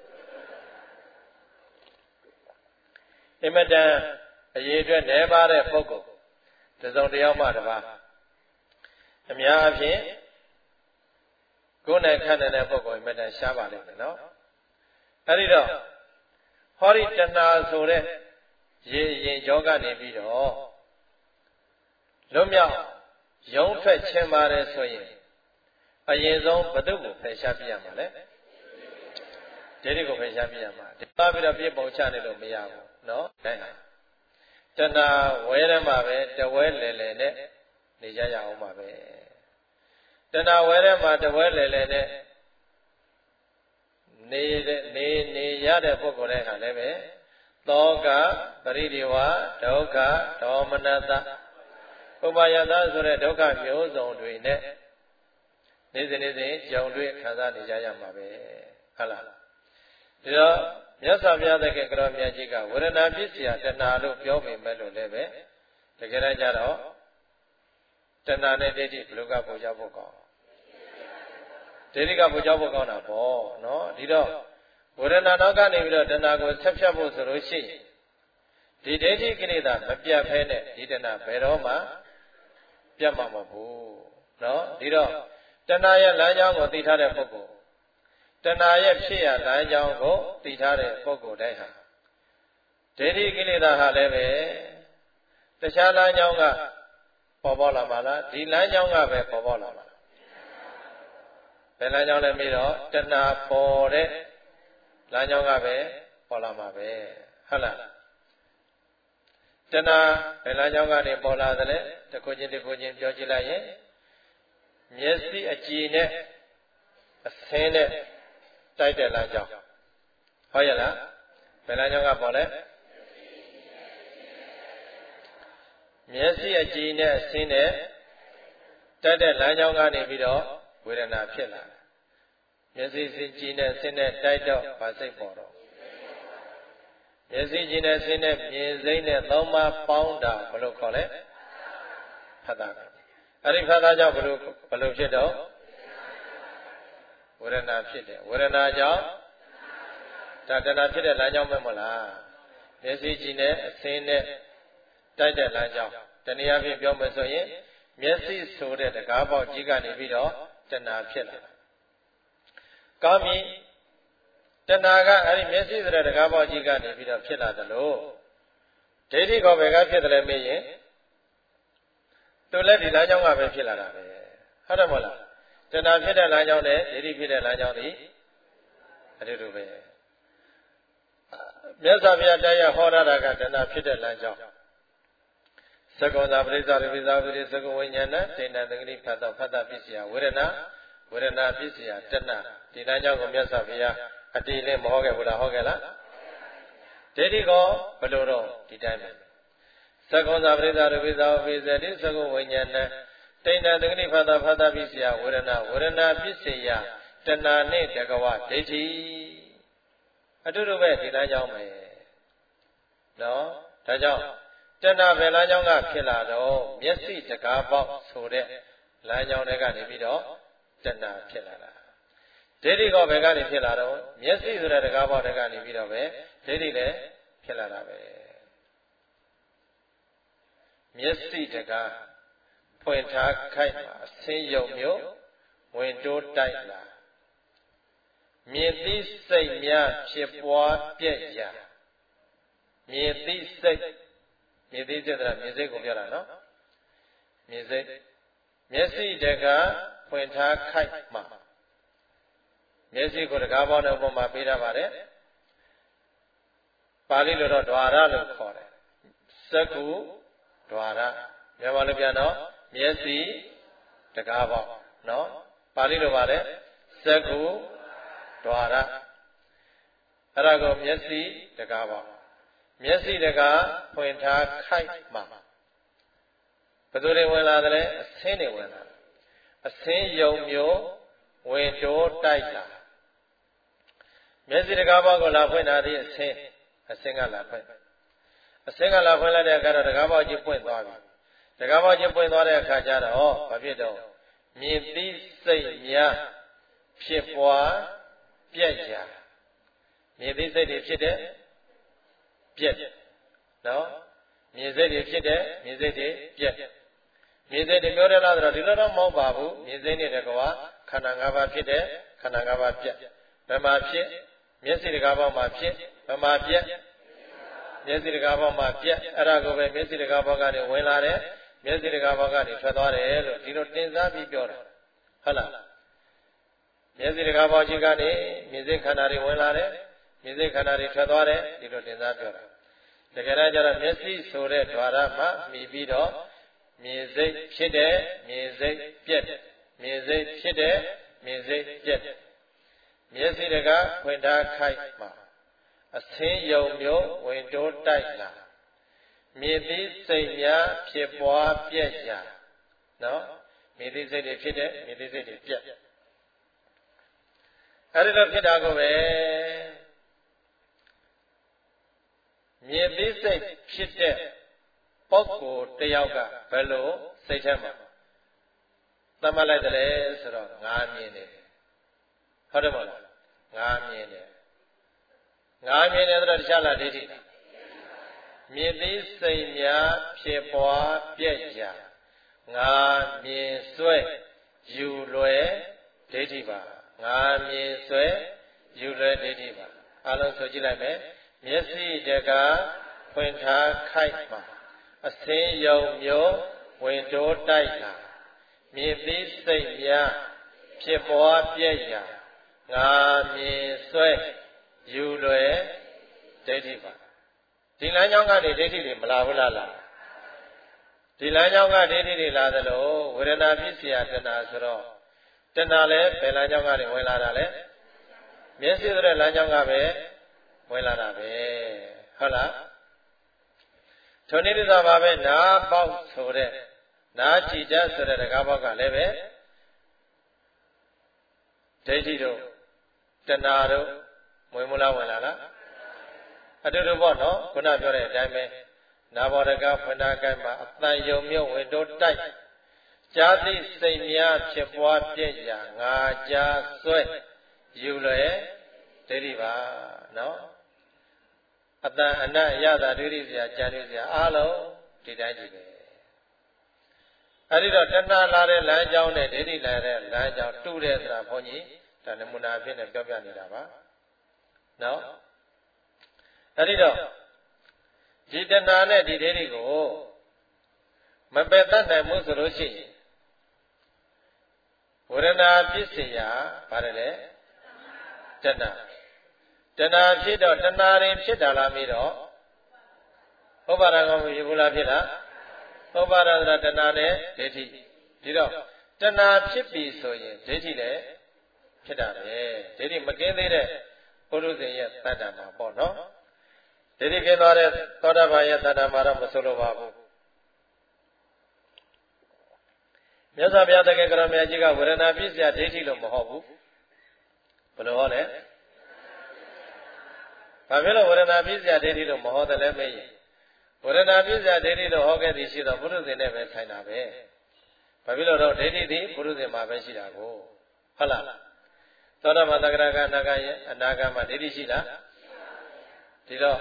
အမတန်အရေးအတွက်နည်းပါတဲ့ပုဂ္ဂိုလ်တစ်စုံတစ်ယောက်မှတစ်ပါးအများအပြားကိုယ်နဲ့ခံနိုင်တဲ့ပုဂ္ဂိုလ်အမတန်ရှားပါလိမ့်မယ်နော်အဲဒီတော့ဟောဒီတဏှာဆိုတဲ့ရင်ကြောကနေပြီးတော့လွတ်မြောက်ရုံးထွက်ခြင်းပါတယ်ဆိုရင်အရင်ဆုံးဘု து ကိုဖယ်ရှားပြရမှာလေဒိဋ္ဌိကိုဖယ်ရှားပြရမှာဒီပါပြီးတော့ပြပုံချနေလို့မရဘူးနော်ဒါဟာတဏှာဝဲထဲမှာပဲတဝဲလဲလဲနဲ့နေကြရအောင်ပါပဲတဏှာဝဲထဲမှာတဝဲလဲလဲနဲ့နေရတဲ့ပုဂ္ဂိုလ်တွေကလည်းပဲသောကပရိဒေဝဒုက္ခဒေါမနတဥပါယတဆိုတဲ့ဒုက္ခမျိုးစုံတွေနဲ့နေ့စဉ်ကြုံတွေ့ခံစားနေကြရမှာပဲဟုတ်လားဒီတော့မြတ်စွာဘုရားသခင်ကတော်မြတ်ကြီးကဝေဒနာပစ္စယတဏှာလို့ပြောမိမဲ့လို့လည်းပဲတကယ်တမ်းကျတော့တဏှာနဲ့ဒိဋ္ဌိဘယ်လိုကပူကြဖို့ကောင်းဒိဋ္ဌိကပူကြဖို့ကောင်းတာပေါ့နော်ဒီတော့ဝေဒနာတော့ကနေပြီးတော့တဏှာကိုဆက်ဖြတ်ဖို့ဆိုလို့ရှိရင်ဒီဒိဋ္ဌိကိလေသာမပြတ်ဖဲနဲ့ဒီတဏှာဘယ်တော့မှပြတ်မှာမဟုတ်ဘူးနော်ဒီတော့တဏှာရဲ့လမ်းကြောင်းကိုသိထားတဲ့ပုဂ္ဂိုလ်တဏှာရဲ့ဖြစ်ရလမ်းကြောင်းကိုသိထားတဲ့ပုဂ္ဂိုလ်တိုင်းဟာဒိဋ္ဌိကိလေသာဟာလည်းပဲတခြားလမ်းကြောင်းကပေါ်ပေါ်လာပါလားဒီလမ်းကြောင်းကပဲပေါ်ပေါ်လာပါလားဘယ်လမ်းကြောင်းလဲပြီးတော့တဏှာပေါ်တဲ့လမ်းကြောင်းကပဲပေါ်လာမှာပဲဟုတ်လားတဏှာဘယ်လမ်းကြောင်းကနေပေါ်လာသလဲတစ်ခုချင်းပြောကြည့်လိုက်ရင်မျက်စိအကြည်နဲ့အဆင်းနဲ့တိုက်တဲ့လမ်းကြောင်းဟုတ်ရဲ့လားဘယ်လမ်းကြောင်းကပေါ်လဲမျက်စိအကြည်နဲ့အဆင်းနဲ့တိုက်တဲ့လမ်းကြောင်းကနေပြီးတော့ဝေဒနာဖြစ်လာတယ်မျက်စိကြည်နဲ့အဆင်းနဲ့တိုက်တော့ဗာစိတ်ပေါ်တော့မျက်စိကြည်နဲ့အဆင်းနဲ့မြင်စိမ့်နဲ့သုံးပါးပေါင်းတာဘယ်လိုခေါ်လဲဖတ်တာအဲ့ဒီဖတ်တာကြောင့်ဘယ်လိုဖြစ်တော့ဝေဒနာဖြစ်တယ်ဝေဒနာကြောင့်ဒါတဏှာဖြစ်တဲ့လမ်းကြောင်းပဲမဟုတ်လားမျက်စိကြည့်နဲ့အဆင်းနဲ့တိုက်တဲ့လမ်းကြောင်းတနည်းအားဖြင့်ပြောမယ်ဆိုရင်မျက်စိဆိုတဲ့တကားပေါက်ကြီးကနေပြီးတော့တဏှာဖြစ်လာကောင်းပြီတဏှာကအဲ့ဒီမျက်စိဆိုတဲ့တကားပေါက်ကြီးကနေပြီးတော့ဖြစ်လာတယ်လို့ဒိဋ္ဌိကောဘယ်ကဖြစ်တယ်လဲမေးရင်သူလည်းဒီလမ်းကြောင်းကပဲဖြစ်လာတာပဲဟုတ်တယ်မဟုတ်လားတဏှာဖြစ်တဲ့လမ်းကြောင်းနဲ့ဒိဋ္ဌိဖြစ်တဲ့လမ်းကြောင်းဒီတူတူပဲမြတ်စွာဘုရားတရားဟောတာကတဏှာဖြစ်တဲ့လမ်းကြောင်းသက္ကောသာပရိစ္ဆာရိပိသာပိရိသက္ကဝိညာဏဒိဋ္ဌသင်္ကတိဖတ်တော်ဖတ်တာပစ္စယဝေဒနာပစ္စယတဏှာဒီလမ်းကြောင်းကိုမြတ်စွာဘုရားအတိအလင်းမဟောခဲ့ဘူးလားဟောခဲ့လားဒိဋ္ဌိကောဘယ်လိုတော့ဒီတိုင်းပဲသက္ကောသာပရိစ္ဆာရိပိသာပိသတိသက္ကဝိညာဏဒိဋ္ဌသင်္ကတိဖတ်တော်ဖတ်တာပစ္စယဝေဒနာပစ္စယတဏှာနှင့်တကဝဒိဋ္ဌိအတူတူပဲဒီလမ်းကြောင်းပဲနော်ဒါကြောင့်တဏှာဘယ်လမ်းကြောင်းကဖြစ်လာတော့မျက်စိတကားပေါက်ဆိုတဲ့လမ်းကြောင်းတွေကနေပြီးတော့တဏှာဖြစ်လာတာဒိဋ္ဌိကဘယ်ကနေဖြစ်လာတော့မျက်စိဆိုတဲ့တကားပေါက်တွေကနေပြီးတော့ပဲဒိဋ္ဌိလည်းဖြစ်လာတာပဲမျက်စိတကားဖွင့်ထားခိုက်မှာအဆင်းယုံမျိုးဝင်တိုးတိုက်လာမြင်သိစိတ်များဖြစ်ပွားပြည့်ရာမြင်သိစိတ်မြင်သိစိတ်ဆိုတာမြင်စိတ်ကိုပြောတာနော်မြင်စိတ်မျက်စိတကားဖွင့်ထားခိုက်မှာမျက်စိကိုတကားပေါင်းတဲ့ဥပမာပေးထားပါတယ်ပါဠိလိုတော့ द्वार လို့ခေါ်တယ်စက္ခု द्वार မြန်မာလိုပြန်တော့မျက်စိတကားပေါင်းနော်ပါဠိလိုပါတယ်စက္ခု द्वार အဲ့ဒါကိုမျက်စိတကားပေါင်းမျက်စိတကားဖွင့်ထားခိုက်မှာဘယ်သူတွေဝင်လာတယ်အဆင်းတွေဝင်လာအဆင်းယုံမျိုးဝင်တိုးတိုက်လာမျက်စိတကားပေါက်ကိုလာဖွင့်တာဒီအဆင်းကလာဖွင့်လိုက်တဲ့အခါတော့တကားပေါက်ကြီးပွင့်သွားပြီတကားပေါက်ကြီးပွင့်သွားတဲ့အခါကျတော့ဘာဖြစ်တော့မြင်သိစိတ်များဖြစ်ပွားပြည့်ရာမြင်သိစိတ်တွေဖြစ်တဲ့ပြက်နော်မြင်စိတ်တွေဖြစ်တဲ့မြင်စိတ်တွေပြက်မြင်စိတ်တွေပြောရလားဆိုတော့ဒီလိုတော့မဟုတ်ပါဘူးမြင်စိတ်နဲ့တကွာခန္ဓာ၅ပါးဖြစ်တဲ့ခန္ဓာ၅ပါးပြက်ဘယ်မှာဖြစ်မျက်စိတကားပေါက်မှာဖြစ်ဘယ်မှာပြက်မျက်စိတကားပေါက်မှာပြက်အဲ့ဒါကိုပဲမျက်စိတကားပေါက်ကနေဝင်လာတယ်မျက်စိတကားပေါက်ကနေထွက်သွားတယ်လို့ဒီလိုတင်စားပြီးပြောတာဟုတ်လားမျက်စိတကားပေါက်ကြီးကနေမြင်စိတ်ခန္ဓာတွေဝင်လာတယ်မြင်စိတ်ခန္ဓာတွေထွက်သွားတယ်ဒီလိုတင်စားပြောတာတကယ်တော့ကျတော့မျက်စိဆိုတဲ့ द्वार မှာမြည်ပြီးတော့မြင်စိတ်ဖြစ်တဲ့မြင်စိတ်ပြက်မြင်စိတ်ဖြစ်တဲ့မြင်စိတ်ပြက်မျက်စိတကားဖွင့်ထားခိုက်မှာအဆင်းယုံမျိုးဝင်တိုးတိုက်လာမြင်သိစိတ်များဖြစ်ပွားပြက်ရာနော်မြင်သိစိတ်တွေဖြစ်တဲ့မြင်သိစိတ်တွေပြက်အဲဒီလိုဖြစ်တာကိုပဲမြင်သိစိတ်ဖြစ်တဲ့ပုဂ္ဂိုလ်တယောက်ကဘယ်လိုစိတ်ထဲမှာသတ်မှတ်လိုက်တယ်ဆိုတော့ငါမြင်တယ်ဟုတ်တယ်မဟုတ်လားငါမြင်တယ်ဆိုတော့တခြားလားဒိဋ္ဌိလားမြင်သိစိတ်များဖြစ်ပွားပြည့်ရာငါမြင်စွဲယူလွယ်ဒိဋ္ဌိပါငါမြင်စွဲယူလွယ်ဒိဋ္ဌိပါအလုံးဆိုကြည့်လိုက်မယ်မျက်စိတကားဖွင့်ထားခိုက်မှာအဆင်းယုံမျိုးဝင်တိုးတိုက်လာမြင်သိစိတ်များဖြစ်ပွားပြည့်ရာငါမြင်စွဲယူလွယ်ဒိဋ္ဌိပါဒီလမ်းကြောင်းကနေဒိဋ္ဌိတွေမလာဘူးလားဒီလမ်းကြောင်းကဒိဋ္ဌိတွေလာသလိုဝေဒနာပစ္စယတဏှာဆိုတော့တဏှာလည်းဘယ်လမ်းကြောင်းကနေဝင်လာတာလဲမျက်စိဆိုတဲ့လမ်းကြောင်းကပဲဝင်လာတာပဲဟုတ်လားထိုနည်းတူပါပဲနားပေါက်ဆိုတဲ့နားကြည်တတ်ဆိုတဲ့တကားပေါက်ကလည်းပဲဒိဋ္ဌိတို့တဏှာတို့ဝင်မလားဝင်လာလားအတူတူပေါ့နော်ခုနပြောတဲ့အတိုင်းပဲနာဘောတကားဖွင့်ထားကိုင်းမှာအတန်ယုံမြုံဝင်တိုးတိုက်ကြာသိစိတ်များဖြစ်ပွားပြည့်ရာငါကြာဆွဲယူလွယ်ဒိဋ္ဌိပါနော်အတန်အနတ်အရသာဒိဋ္ဌိစရာကြံရစရာအားလုံးဒီတိုင်းကြည့်ပဲအဲဒီတော့တဏှာလာတဲ့လမ်းကြောင်းနဲ့ဒိဋ္ဌိလာတဲ့လမ်းကြောင်းတူတယ်ဆိုတာဘုန်းကြီးဒါနမူနာအဖြစ်နဲ့ပြောပြနေတာပါနော်အဲဒီတော့ဒီတဏှာနဲ့ဒီဒိဋ္ဌိကိုမပယ်တတ်နိုင်မှုဆိုလို့ရှိရင်ဝေဒနာပစ္စယပါတယ်လေတဏှာတဏှာဖြစ်တော့တဏှာရင်ဖြစ်တာလားမေးတော့ဥပါဒံကောမဖြစ်ဘူးလားဖြစ်လားဥပါဒံဆိုတာတဏှာနဲ့ဒိဋ္ဌိဒီတော့တဏှာဖြစ်ပြီဆိုရင်ဒိဋ္ဌိလည်းဖြစ်တာပဲဒိဋ္ဌိမကင်းသေးတဲ့ပုရုဇဉ်ရဲ့တဏ္ဍာမှာပေါ့နော်ဒိဋ္ဌိကင်းသွားတဲ့သောတာပန်ရဲ့တဏ္ဍာမှာတော့မဆိုလိုပါဘူးမြတ်စွာဘုရားတကယ်ကရမကြီးကဝေဒနာပြည့်စရာဒိဋ္ဌိလို့မဟုတ်ဘူးဘယ်လိုဟောလဲဘာဖြစ်လို့ဝေဒနာပြည့်စရာဒိဋ္ဌိလို့မဟောတယ်လဲမေးရင်ဝေဒနာပြည့်စရာဒိဋ္ဌိလို့ဟောခဲ့သည်ရှိတော့ပုရုဇဉ်နဲ့ပဲဆိုင်တာပဲဘာဖြစ်လို့တော့ဒိဋ္ဌိသည်ပုရုဇဉ်မှာပဲရှိတာကိုဟုတ်လားသောတာပန်သဂရကအနာဂတ်ရဲ့အနာဂတ်မှာဒိဋ္ဌိရှိလားဒီတော့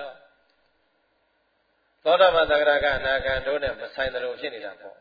သောတာပန်သဂရကအနာဂတ်တို့နဲ့မဆိုင်သလိုဖြစ်နေတာပေါ့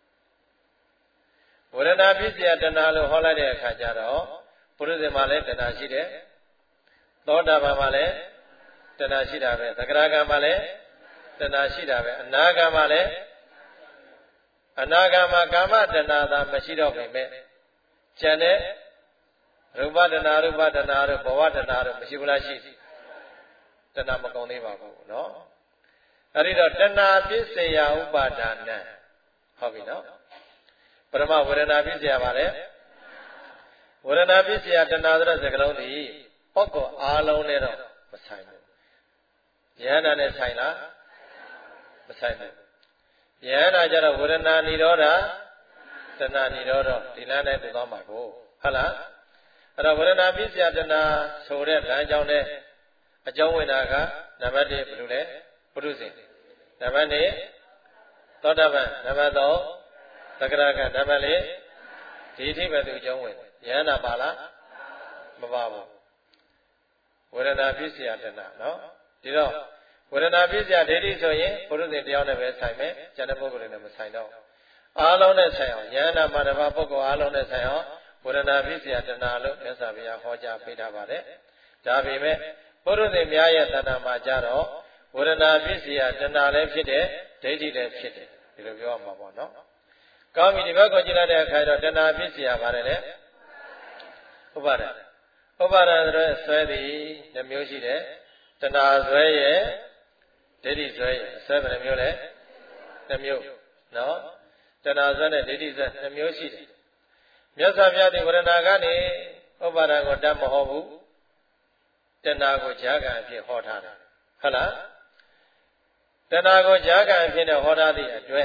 ဝေဒနာပြည့်စရာတဏှာလို့ဟောလိုက်တဲ့အခါကျတော့ပုရုဇဉ်မှာလည်းတဏှာရှိတယ်သောတာပန်မှာလည်းတဏှာရှိတာပဲသဂရကမှာလည်းတဏှာရှိတာပဲအနာဂတ်မှာလည်းအနာဂတ်မှာကာမတဏှာသာမရှိတော့ပေမဲ့ကျန်တဲ့ရူပတဏှာတို့ဘဝတဏှာတို့မရှိဘူးလားရှိတဏှာမကုန်သေးပါဘူးနော်အဲ့ဒီတော့တဏှာပစ္စယဥပါဒာနံဟုတ်ပြီနော်ပရမဝေဒနာပစ္စယပါလေဝေဒနာပစ္စယတဏှာဆိုတဲ့စကားလုံးဒီပုဂ္ဂိုလ်အားလုံးနဲ့တော့မဆိုင်ဘူးယန္တာနဲ့ဆိုင်လားမဆိုင်ဘူးယန္တာကျတော့ဝေဒနာនិရောဓတဏှာនិရောဓဒီလမ်းနဲ့သိသွားမှာကိုဟုတ်လားအဲ့တော့ဝေဒနာပစ္စယတဏှာဆိုတဲ့လမ်းကြောင်းနဲ့အကြောင်းဝင်တာကနံပါတ်1ဘယ်လိုလဲပုရုဇဉ်နံပါတ်2သောတာပန်နံပါတ်3သဂရကနံပါတ်4ဒီအထိပဲသူအကြောင်းဝင်ယန္တာပါလားမပါဘူးဝေဒနာပစ္စယတဏှာနော်ဒီတော့ဝေဒနာပစ္စယဒိဋ္ဌိဆိုရင်ပုရုဇဉ်တယောက်နဲ့ပဲဆိုင်မယ်ကျန်တဲ့ပုဂ္ဂိုလ်တွေနဲ့မဆိုင်တော့အားလုံးနဲ့ဆိုင်အောင်ယန္တာမှာတပါးပုဂ္ဂိုလ်အားလုံးနဲ့ဆိုင်အောင်ဝေဒနာပစ္စယတဏှာလို့မြတ်စွာဘုရားဟောကြားပေးထားပါတယ်ဒါပေမဲ့ပုရုဇဉ်များရဲ့တဏှာမှာကြတော့ဝေဒနာပစ္စယတဏှာလည်းဖြစ်တယ်ဒိဋ္ဌိလည်းဖြစ်တယ်ဒီလိုပြောရမှာပေါ့နော်ကောင်းပြီဒီဘက်ကိုကြည့်လိုက်တဲ့အခါကျတော့တဏှာပစ္စယပါတယ်လေဥပါဒံဥပါဒံဆိုတဲ့ဆွဲသည်နှမျိုးရှိတယ်တဏှာဆွဲရဲ့ဒိဋ္ဌိဆွဲရဲ့ဆွဲဘယ်နှမျိုးလဲနှမျိုးနော်တဏှာဆွဲနဲ့ဒိဋ္ဌိဆွဲနှမျိုးရှိတယ်မြတ်စွာဘုရားဒီဝရဏကနေဥပါဒံကိုတတ်မဟောဘူးတဏှာကိုဈာကံအဖြစ်ဟောထားတယ်ဟုတ်လားတဏှာကိုဈာကံအဖြစ်နဲ့ဟောထားသည့်အတွက်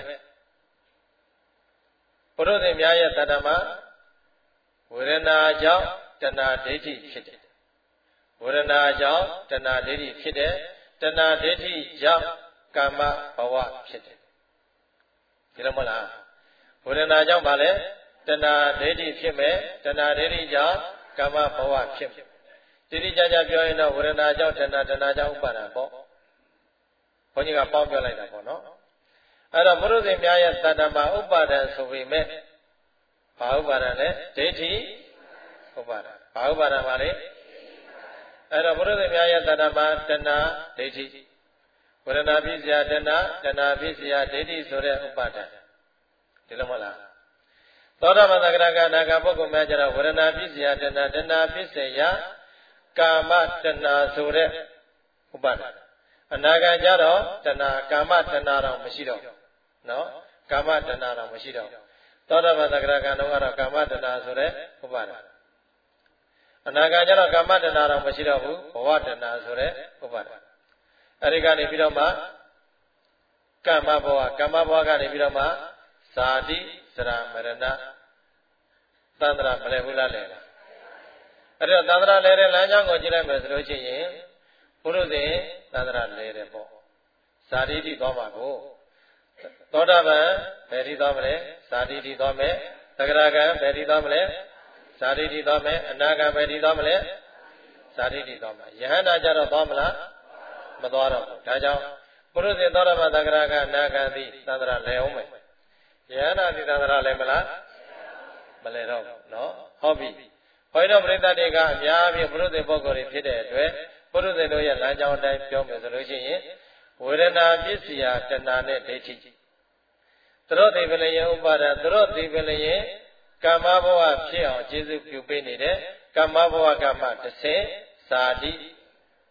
ပုရုဇဉ်များရဲ့တဏ္ဍမှာဝေဒနာကြောင့်တဏှာဒိဋ္ဌိဖြစ်တယ်ဝေဒနာကြောင့်တဏှာဒိဋ္ဌိဖြစ်တယ်တဏှာဒိဋ္ဌိကြောင့်ကာမဘဝဖြစ်တယ်ဒီလိုမဟုတ်လားဝေဒနာကြောင့်ပါလေတဏှာဒိဋ္ဌိဖြစ်မယ်တဏှာဒိဋ္ဌိကြောင့်ကာမဘဝဖြစ်မယ်တိတိကျကျပြောရင်တော့ဝေဒနာကြောင့်တဏှာတဏှာကြောင့်ဥပါဒံပေါ့ဘုန်းကြီးကပေါင်းပြောလိုက်တာပေါ့နော်အဲ့တော့ပုရုဇဉ်များရဲ့တဏ္ဍမှာဥပါဒံဆိုပေမဲ့ဘာဥပါဒံလဲဒိဋ္ဌိဥပါဒံဘာဥပါဒံပါလဲအဲ့တော့ပုရုဇဉ်များရဲ့တဏ္ဍမှာတဏှာဒိဋ္ဌိဝေဒနာပစ္စယတဏှာတဏှာပစ္စယဒိဋ္ဌိဆိုတဲ့ဥပါဒံဒီလိုမဟုတ်လားသောတာပန်သဂရကနာဂပုဂ္ဂိုလ်များကျတော့ဝေဒနာပစ္စယတဏှာတဏှာပစ္စယကာမတဏှာဆိုတဲ့ဥပါဒံအနာဂတ်ကျတော့တဏှာကာမတဏှာတော့မရှိတော့နော်ကာမတဏှာတော့မရှိတော့သောတာပန်သဂရကံတော့ကာမတဏှာဆိုတဲ့ဥပါဒံအနာဂတ်ကျတော့ကာမတဏှာတော့မရှိတော့ဘူးဘဝတဏှာဆိုတဲ့ဥပါဒံအဲဒီကနေပြီးတော့မှကမ္မဘဝကနေပြီးတော့မှဇာတိစရမရဏသန္တရာမလဲဘူးလားလဲအဲ့တော့သန္တရာလဲတဲ့လမ်းကြောင်းကိုကြည့်လိုက်မယ်ဆိုလို့ရှိရင်ပုရုဇဉ်သန္တရာလဲတယ်ပေါ့ဇာတိတိသွားမှာကိုသောတာပန်ဘယ်တိသွားမလဲဇာတိတိသွားမယ်သဂရကံဘယ်တိသွားမလဲဇာတိတိသွားမယ်အနာဂံဘယ်တိသွားမလဲဇာတိတိသွားမှာယဟန္တာကြတော့သွားမလားမသွားတော့ဘူးဒါကြောင့်ပုရုဇဉ်သောတာပန်သဂရကအနာဂံသည်သန္တရာလဲအောင်မယ်ယဟန္တာသည်သန္တရာလဲမလားမလဲတော့ဘူးနော်ဟုတ်ပြီဘုရားတော်ပရိသတ်တွေကအများအပြားပုရုဇဉ်ပုဂ္ဂိုလ်တွေဖြစ်တဲ့အတွက်ပုရုဇဉ်တို့ရဲ့လမ်းကြောင်းအတိုင်းပြောမယ်ဆိုလို့ရှိရင်ဝေဒနာပစ္စယတဏှာနဲ့ဒိဋ္ဌိသရောတိပလယဥပါဒသရောတိပလယကာမဘဝဖြစ်အောင်ကျေစုပြုပေးနေတဲ့ကာမဘဝကမှ30ဇာတိ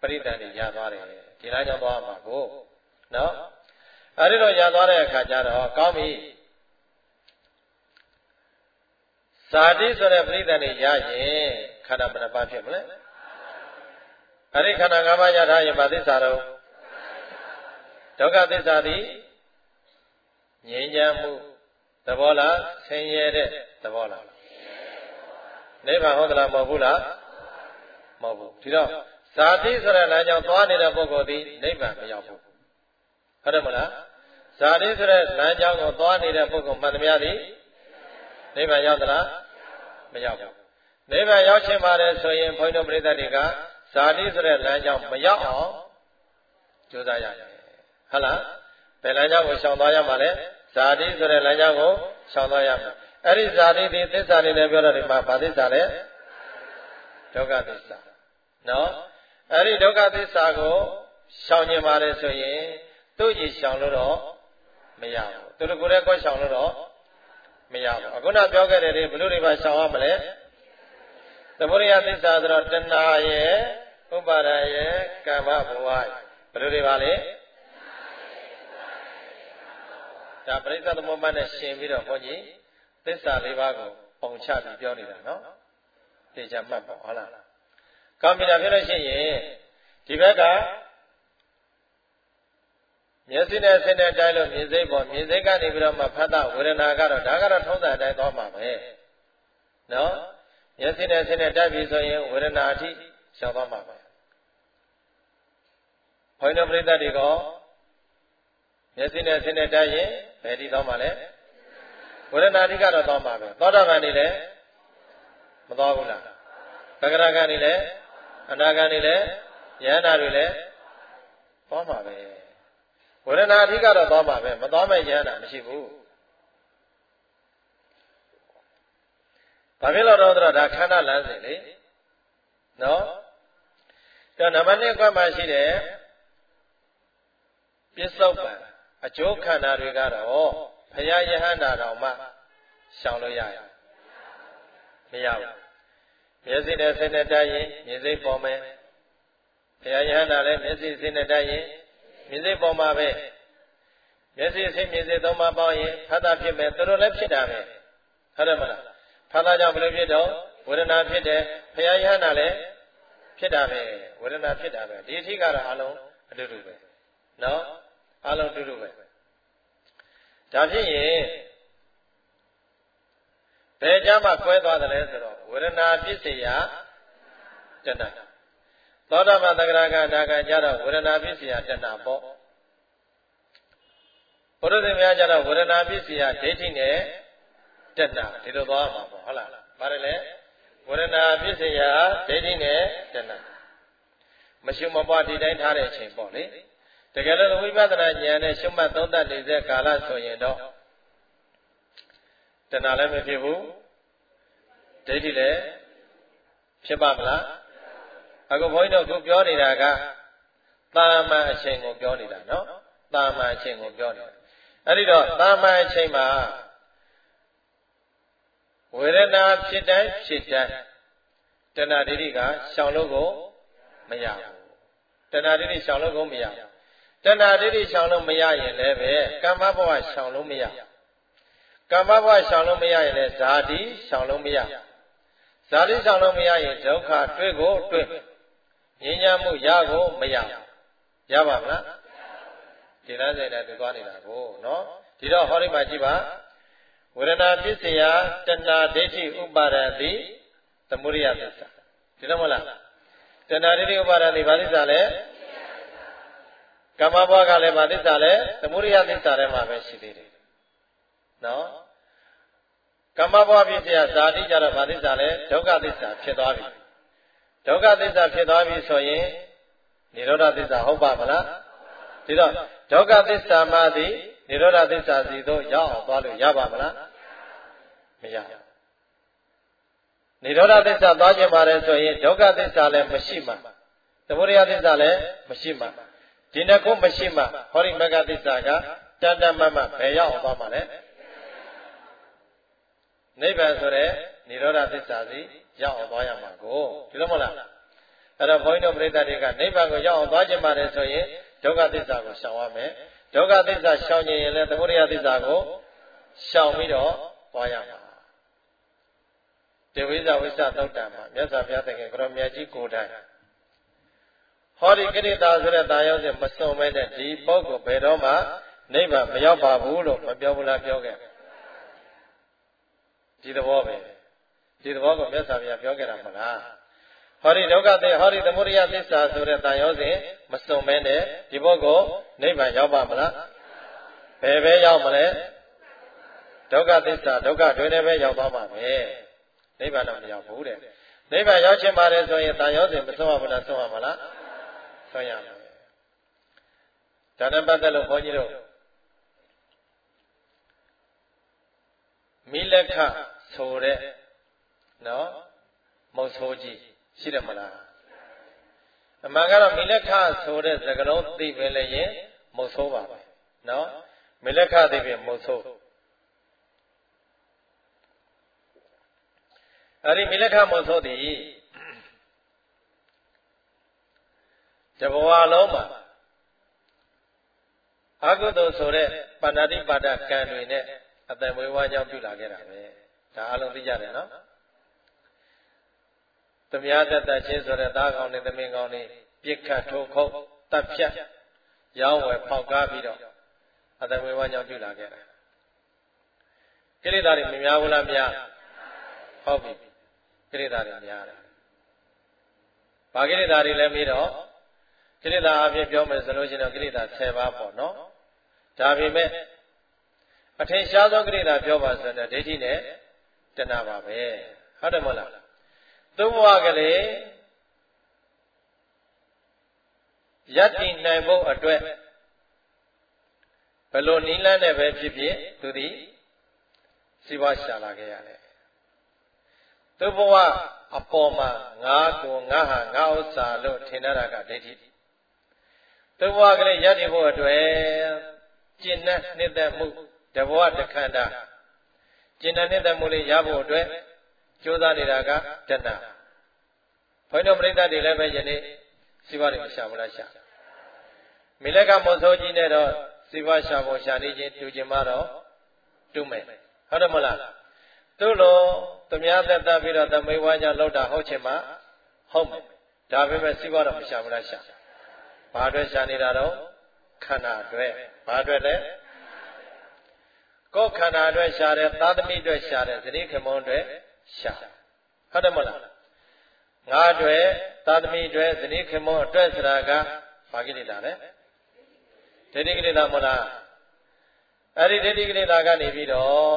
ပရိသတ်တွေရသွားတယ်ဒီလမ်းကြောင်းသွားမှာကိုနော်အဲ့ဒီတော့ရသွားတဲ့အခါကျတော့ကောင်းပြီဇာတိဆိုတဲ့ပရိသတ်တွေရရင်ခန္ဓာဘယ်နှပါးဖြစ်မလဲအဲ့ဒီခန္ဓာ၅ပါးရထားရင်ဗာသစ္စာတော့ဒုက္ခသစ္စာသည်ငြိမ်းချမ်းမှုသဘောလားဆင်းရဲတဲ့သဘောလားနိဗ္ဗာန်ဟုတ်သလားမဟုတ်ဘူးလားမဟုတ်ဘူးဒီတော့ဇာတိဆိုတဲ့လမ်းကြောင်းသွားနေတဲ့ပုဂ္ဂိုလ်သည်နိဗ္ဗာန်မရောက်ဘူးဟုတ်တယ်မလားဇာတိဆိုတဲ့လမ်းကြောင်းကိုသွားနေတဲ့ပုဂ္ဂိုလ်မှန်သမျှသည်နိဗ္ဗာန်ရောက်သလားမရောက်ဘူးနိဗ္ဗာန်ရောက်ချင်ပါတယ်ဆိုရင်ဘုန်းတော်ပရိသတ်တွေကဇာတိဆိုတဲ့လမ်းကြောင်းမရောက်အောင်ကြိုးစားရတယ်ဟုတ်လားဘယ်လမ်းကြောင်းကိုရှောင်သွားရမှာလဲဇာတိဆိုတဲ့လမ်းကြောင်းကိုရှောင်သွားရမှာအဲ့ဒီဇာတိဒီသစ္စာနေနဲ့ပြောတော့ဒီမှာဘာသစ္စာလဲဒုက္ခသစ္စာနော်အဲ့ဒီဒုက္ခသစ္စာကိုရှောင်ကျင်ပါတယ်ဆိုရင်သူ့ကြီးရှောင်လို့တော့မရဘူးသူတို့ကိုယ်လည်းကိုယ်ရှောင်လို့တော့မရဘူးအခုနပြောခဲ့တဲ့ဘယ်လိုတွေပါရှောင်ရမလဲသမုဒယသစ္စာဆိုတော့တဏှာရဲ့ဥပါဒာရဲ့ကမ္မဘဝရဲ့ဘယ်လိုတွေပါလဲဒါပရိစ္ဆေသမုပ္ပါဒ်နဲ့ရှင်ပြီးတော့ဘုန်းကြီးသစ္စာ၄ပါးကိုပုံချပြီးပြောနေတာနော်သိကြမှတ်ပါဟုတ်လားကောင်းပြီလားပြောလို့ရှိရင်ဒီဘက်ကမျက်စိနဲ့ဆင်းတဲ့တိုင်းလို့မြင်စိတ်ပေါ်မြင်စိတ်ကနေပြီးတော့မှဖတ်တာဝေဒနာကတော့ဒါကတော့ထုံးစံအတိုင်းသွားမှာပဲနော်မျက်စိနဲ့ဆင်းတဲ့တိုက်ပြီဆိုရင်ဝေဒနာအထိရှောင်သွားမှာပဲဘုန်းတော်ပရိသတ်တွေကမျက်စိနဲ့ဆင်းတဲ့တိုက်ရင်ဘယ်ဒီသွားမှာလဲဝေဒနာအထိကတော့သွားမှာပဲသောတာပန်နေလည်းမသွားဘူးလားသက္ကရာကနေလည်းအနာဂတ်နေလည်းယန္တာတွေလည်းသွားမှာပဲဝေဒနာအထိကတော့သွားမှာပဲမသွားမဲ့ယန္တာမရှိဘူးဘာဖြစ်လို့တော့ဒါခန္ဓာလမ်းစဉ်လေနော်ဒါနံပါတ်1ကွက်မှာရှိတယ်ပစ္စုပ္ပန်အကျိုးခန္ဓာတွေကတော့ဘုရားယဟန္တာတော်မှရှောင်လို့ရရမရဘူးမျက်စိနဲ့စိတ်နဲ့တိုက်ရင်မြင်စိတ်ပေါ်မယ်ဘုရားယဟန္တာလည်းမျက်စိစိတ်နဲ့တိုက်ရင်မြင်စိတ်ပေါ်မှာပဲမျက်စိစိတ်မြင်စိတ်သုံးပါးပေါင်းရင်ဖတ်တာဖြစ်မယ်သူတို့လည်းဖြစ်တာပဲဟုတ်တယ်မလားဖတ်တာကြောင့်ဘယ်လိုဖြစ်တော့ဝေဒနာဖြစ်တယ်ဘုရားယဟန္တာလည်းဖြစ်တာပဲဝေဒနာဖြစ်တာပဲဒီအထိကတော့အလုံးအတူတူပဲနော်အလုံးအတူတူပဲဒါဖြစ်ရင်ဘယ်ကြမှာခွဲသွားတယ်လဲဆိုတော့ဝေဒနာပစ္စယတဏှာသောတာပန်သက္ကရာကနာကကြတော့ဝေဒနာပစ္စယတဏှာပေါ့ဘုရားရှင်များကြတော့ဝေဒနာပစ္စယဒိဋ္ဌိနဲ့တဏှာဒီလိုသွားမှာပေါ့ဟုတ်လားပါတယ်လေဝေဒနာပစ္စယဒိဋ္ဌိနဲ့တဏှာမရှုမပွားဒီတိုင်းထားတဲ့အချိန်ပေါ့လေတကယ်လို့ဝိပဿနာဉာဏ်နဲ့ရှုမှတ်သုံးသပ်နေတဲ့ကာလဆိုရင်တော့တဏှာလည်းမဖြစ်ဘူးဒိဋ္ဌိလည်းဖြစ်ပါမလားအခုဘုန်းကြီးတို့ခုပြောနေတာကသာမန်အချိန်ကိုပြောနေတာနော်သာမန်အချိန်ကိုပြောနေတာအဲ့ဒီတော့သာမန်အချိန်မှာဝေဒနာဖြစ်တိုင်းဖြစ်တိုင်းတဏှာဒိဋ္ဌိကရှောင်လို့ကိုမရဘူးတဏှာဒိဋ္ဌိရှောင်လို့ကိုမရဘူးတဏှာဒိဋ္ဌိရှောင်လို့မရရင်လည်းပဲကမ္မဘဝရှောင်လို့မရကမ္မဘဝရှောင်လို့မရရင်လည်းဇာတိရှောင်လို့မရဇာတိရှောင်လို့မရရင်ဒုက္ခတွေ့ကိုတွေ့ငြိမ်းချမ်းမှုရကိုမရရပါမလားဒီလမ်းစဉ်နဲ့သူသွားနေတာကိုနော်ဒီတော့ဟောဒီမှာကြည့်ပါဝေဒနာပစ္စယတဏှာဒိဋ္ဌိဥပါဒံတိသမုဒယသစ္စာဒီလိုမဟုတ်လားတဏှာဒိဋ္ဌိဥပါဒံတိဘာသစ္စာလဲကမ္မဘဝကလည်းဘာသစ္စာလဲသမုဒယသစ္စာထဲမှာပဲရှိသေးတယ်နော်ကမ္မဘဝပစ္စယဇာတိကြတော့ဘာသစ္စာလဲဒုက္ခသစ္စာဖြစ်သွားပြီဒုက္ခသစ္စာဖြစ်သွားပြီဆိုရင်និရောဓသစ္စာဟုတ်ပါမလားဒီတော့ဒုက္ခသစ္စာမှသည်និရောဓသစ္စာစီသို့ရောက်အောင်သွားလို့ရပါမလားမရនិရောဓသစ္စာသွားခြင်းပါတယ်ဆိုရင်ဒုက္ခသစ္စာလည်းမရှိမှသမုဒယသစ္စာလည်းမရှိမှဒီနှစ်ခုမရှိမှဟောဒီမဂ္ဂသစ္စာကတတ္တမမဘယ်ရောက်အောင်သွားမှာလဲနိဗ္ဗာန်ဆိုတဲ့និရောဓသစ္စာစီရောက်အောင်သွားရမှာကိုဒီလိုမဟုတ်လားအဲ့တော့ဘုန်းကြီးတို့ပြိဿတွေကနိဗ္ဗာန်ကိုရောက်အောင်သွားခြင်းပါတယ်ဆိုရင်ဒုက္ခသစ္စာကိုရှောင်ရမယ်ဒုက္ခသစ္စာရှောင်ခြင်းရင်လည်းသမုဒယသစ္စာကိုရှောင်ပြီးတော့သွားရမှာတေဝိဇဝိသသုတ်တံမှာမြတ်စွာဘုရားသခင်ကိုရောမြတ်ကြီးကိုယ်တိုင်ဟောဒီကိရိတာဆိုတဲ့တာယောစဉ်မစွန့်မဲတဲ့ဒီပုဂ္ဂိုလ်ဘယ်တော့မှနိဗ္ဗာန်မရောက်ပါဘူးလို့မပြောဘူးလားပြောခဲ့ဒီသဘောပဲဒီသဘောကိုမြတ်စွာဘုရားပြောခဲ့တာမဟုတ်လားဟောဒီဒုက္ခသစ္စာဟောဒီသမုဒယသစ္စာဆိုတဲ့တာယောစဉ်မစွန့်မဲတဲ့ဒီပုဂ္ဂိုလ်နိဗ္ဗာန်ရောက်ပါမလားဘယ်ပဲရောက်မလဲဒုက္ခသစ္စာဒုက္ခတွင်လည်းပဲရောက်သွားမှာပဲနိဗ္ဗာန်တော့မရောက်ဘူးတဲ့နိဗ္ဗာန်ရောက်ခြင်းပါတယ်ဆိုရင်တာယောစဉ်မစွန့်ရဘူးလားစွန့်ရမလားဆွမ်းရမယ်ဒါနဲ့ပတ်သက်လို့ဘုန်းကြီးတို့မိလက်ခဆိုတဲ့နော်မုတ်ဆိုးကြီးရှိတယ်မလားအမှန်ကတော့မိလက်ခဆိုတဲ့စကားလုံးသိပဲလေရင်မုတ်ဆိုးပါပဲနော်မိလက်ခသိပြီမုတ်ဆိုးအဲ့ဒီမိလက်ခမုတ်ဆိုးသည်တဘဝလုံးမှာအကုသိုလ်ဆိုတဲ့ပါဏာတိပါဒကံတွေနဲ့အတန်မွေးဝါးကြောင့်ပြုလာခဲ့တာပဲဒါအလုံးသိကြတယ်နော်သမယတတချင်းဆိုတဲ့သားကောင်းနဲ့သမင်ကောင်းနဲ့ပြစ်ခတ်ထိုးခုတ်တပ်ဖြတ်ရောင်းဝယ်ဖောက်ကားပြီးတော့အတန်မွေးဝါးကြောင့်ပြုလာခဲ့တာကိလေသာတွေမများဘူးလားများဟုတ်ပြီကိလေသာတွေများတယ်ဘာကိလေသာတွေလဲပြီးတော့ကိလေသာအဖြစ်ပြောမယ်ဆိုလို့ရှိရင်တော့ကိလေသာ10ပါးပေါ့နော်ဒါပေမဲ့အထင်ရှားသောကိလေသာပြောပါဆိုတော့ဒိဋ္ဌိနဲ့တဏှာပါပဲဟုတ်တယ်မဟုတ်လားသုံးဘဝကလေးယတ္တိနိုင်ဖို့အတွက်ဘယ်လိုနည်းလမ်းနဲ့ပဲဖြစ်ဖြစ်သူသည်စီးပွားရှာလာခဲ့ရတယ်သုံးဘဝအပေါ်မှာငါကိုငါဟာငါဥစ္စာလို့ထင်ရတာကဒိဋ္ဌိသုံးဘဝကလေးရည်တည်ဖို့အတွက်ကျင့်တဲ့နှစ်သက်မှုတဘဝတစ်ခန္ဓာကျင့်တဲ့နှစ်သက်မှုလေးရဖို့အတွက်ကြိုးစားနေတာကတဏှာဘုန်းတော်ပြိဿတွေလည်းပဲယနေ့စီးပွားတွေမရှာဘူးလားရှာမိလက်ကမုတ်ဆိုးကြီးနဲ့တော့စီးပွားရှာဖို့ရှာနေခြင်းတူခြင်းမတော့တူမယ်ဟုတ်တယ်မဟုတ်လားသူ့လိုသမယသက်သက်ပြီးတော့သမိဝါကြလောက်တာဟုတ်ချင်မှဟုတ်မယ်ဒါပေမဲ့စီးပွားတော့မရှာဘူးလားရှာဘာအတွက်ရှာနေတာတော့ခန္ဓာအတွက်ဘာအတွက်လဲကိုယ်ခန္ဓာအတွက်ရှာတယ်သာသမီအတွက်ရှာတယ်ဇနီးခင်မုန်းအတွက်ရှာဟုတ်တယ်မဟုတ်လားငါအတွက်သာသမီအတွက်ဇနီးခင်မုန်းအတွက်ဆိုတာကဘာကိလေသာလဲဒိဋ္ဌိကိလေသာမဟုတ်လားအဲ့ဒီဒိဋ္ဌိကိလေသာကနေပြီးတော့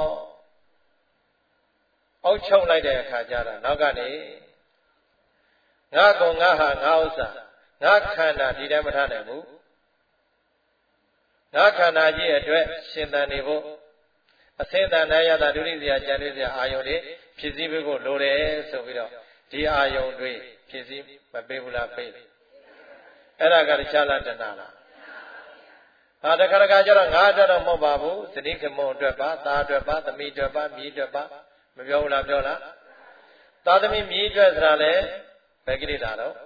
အောက်ချုပ်လိုက်တဲ့အခါကျတော့နောက်ကနေငါကောင်ငါဟာငါဥစ္စာငါခန္ဓာဒီတိုင်းမထားနိုင်ဘူးငါခန္ဓာကြီးအတွက်ရှင်သန်နေဖို့အသင်္တန်ရတာဒုတိယဉာဏ်လေးစရာအာယုန်တွေဖြစ်စည်းပေးဖို့လိုတယ်ဆိုပြီးတော့ဒီအာယုန်တွေဖြစ်စည်းမပေးဘူးလားပေးအဲ့ဒါကတခြားလားတဏှာလားဟာတခါတခါကျတော့ငါအတွက်တော့မဟုတ်ပါဘူးဇနီးခင်မုန်းအတွက်ပါသားအတွက်ပါသမီးအတွက်ပါမြည်အတွက်ပါမပြောဘူးလားပြောလားသားသမီးမြည်အတွက်ဆိုတာလေဘယ်ကိလေသာတော့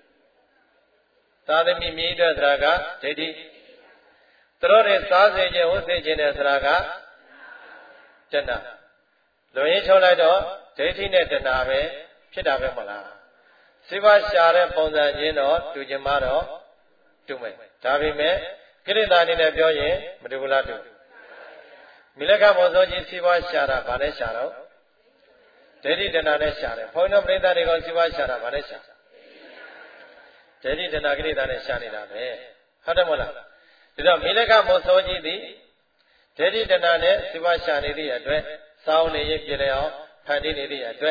သာသမီမြည်အတွက်ဆိုတာကဒိဋ္ဌိသူတို့တွေစားစေခြင်းဝတ်စေခြင်းနဲ့ဆိုတာကတဏှာလွန်ရင်ချုပ်လိုက်တော့ဒိဋ္ဌိနဲ့တဏှာပဲဖြစ်တာပဲမဟုတ်လားစိဗ္ဗရှာတဲ့ပုံစံချင်းတော့တူခြင်းမတော့တူမယ်ဒါပေမဲ့ကိလေသာအနေနဲ့ပြောရင်မတူဘူးလားတူမိလက္ခမောဇောကြီးစိဗ္ဗရှာတာဗာနဲ့ရှာတော့ဒိဋ္ဌိတဏှာနဲ့ရှာတယ်ဘုန်းတော်ပြိဿတွေကစိဗ္ဗရှာတာဗာနဲ့ရှာဒိဋ္ဌိတဏှာကိလေသာနဲ့ရှာနေတာပဲဟုတ်တယ်မဟုတ်လားဒါတော့မိလက္ခမောဇောကြီးသည်ဒိဋ္ဌိတဏှာနဲ့စိဗ္ဗရှာနေသည့်အတွက်စောင်းနေရင်ပြည့်လျအောင်ဖန်တီးနေသည့်အတွက်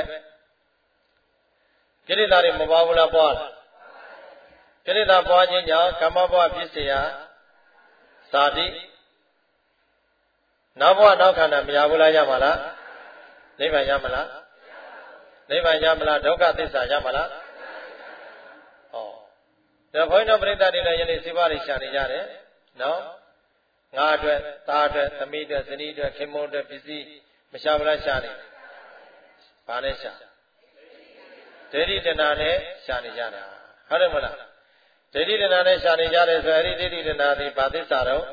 ကိလေသာတွေမပွားဘူးလားပွားလားကိလေသာပွားခြင်းကြောင့်ကာမဘဝဖြစ်เสียဇာတိနောက်ဘဝနောက်ခန္ဓာမရဘူးလားရမှာလားနိဗ္ဗာန်ရမလားနိဗ္ဗာန်ရမလားဒုက္ခသစ္စာရမလားဒါဘုန်းတော်ပြိဿတွေလည်းယနေ့စိဗ္ဗတွေရှာနေကြတယ်နော်ငါအတွက်သားအတွက်သမီးအတွက်ဇနီးအတွက်ခင်မုန်းအတွက်ပစ္စည်းမရှာဘူးလားရှာနေဘာနဲ့ရှာဒိဋ္ဌိတဏှာနဲ့ရှာနေကြတာဟဟုတ်တယ်မလားဒိဋ္ဌိတဏှာနဲ့ရှာနေကြတယ်ဆိုရင်အဲ့ဒီဒိဋ္ဌိတဏှာဒီဘာသစ္စာတော့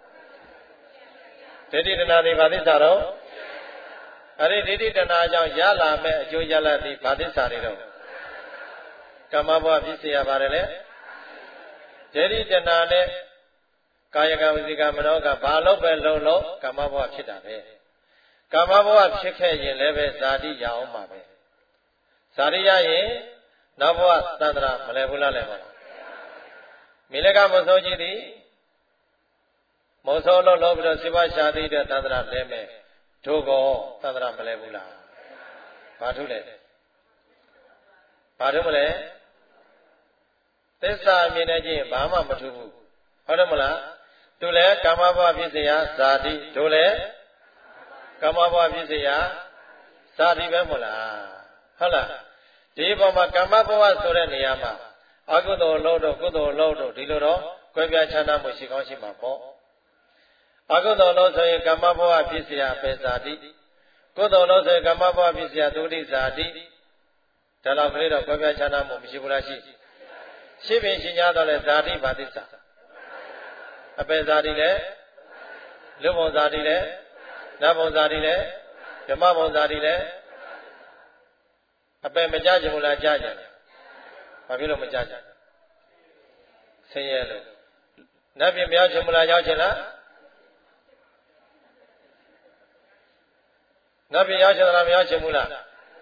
ဒိဋ္ဌိတဏှာဒီဘာသစ္စာတော့အဲ့ဒီဒိဋ္ဌိတဏှာကြောင့်ရလာမဲ့အကျိုးရလဒ်ဒီဘာသစ္စာတွေတော့ကမ္မဘဝဖြစ်เสียရပါတယ်လေဒိဋ္ဌိတဏှာနဲ့ကာယကဝစီကမနောကဘာလို့ပဲလုံးလုံးကမ္မဘဝဖြစ်တာပဲကမ္မဘဝဖြစ်ခဲ့ရင်လည်းပဲဇာတိရအောင်ပါပဲဇာတိရရင်နောက်ဘဝသန္တရာမလဲဘူးလားလဲပါမိလကမဆိုးကြီးသည်မောဆိုးလို့ပြီးတော့စိဝရှာတိတဲ့သန္တရာလဲမယ်တို့ကောသန္တရာမလဲဘူးလားဘာထုလဲဘာထုမလဲသစ္စာမြင်နေခြင်းဘာမှမထူးဘူးဟုတ်တယ်မလားသူလည်းကာမဘဝဖြစ်เสียဇာတိတို့လည်းကာမဘဝဖြစ်เสียဇာတိပဲမဟုတ်လားဟုတ်လားဒီပေါ်မှာကာမဘဝဆိုတဲ့နေရာမှာအကုသိုလ်လို့တော့ကုသိုလ်လို့တော့ဒီလိုတော့ကွဲပြားခြားနားမှုရှိကောင်းရှိမှာပေါ့အကုသိုလ်လို့ဆိုရင်ကာမဘဝဖြစ်เสียပဲဇာတိကုသိုလ်လို့ဆိုရင်ကာမဘဝဖြစ်เสียသုတိဇာတိဒါတော့ကလေးတော့ကွဲပြားခြားနားမှုမရှိဘူးလားရှိပင်ရှိ냐တော့လဲဇာတိဘာသစ္စာအပေဇာတိလဲလူဘုံဇာတိလဲနတ်ဘုံဇာတိလဲဓမ္မဘုံဇာတိလဲအပေမကြကြဘူးလားကြကြဘာဖြစ်လို့မကြကြဆင်းရဲလို့နတ်ပြည်မရောက်ချင်ဘူးလားရောက်ချင်လားနတ်ပြည်ရောက်ချင်လားမရောက်ချင်ဘူးလား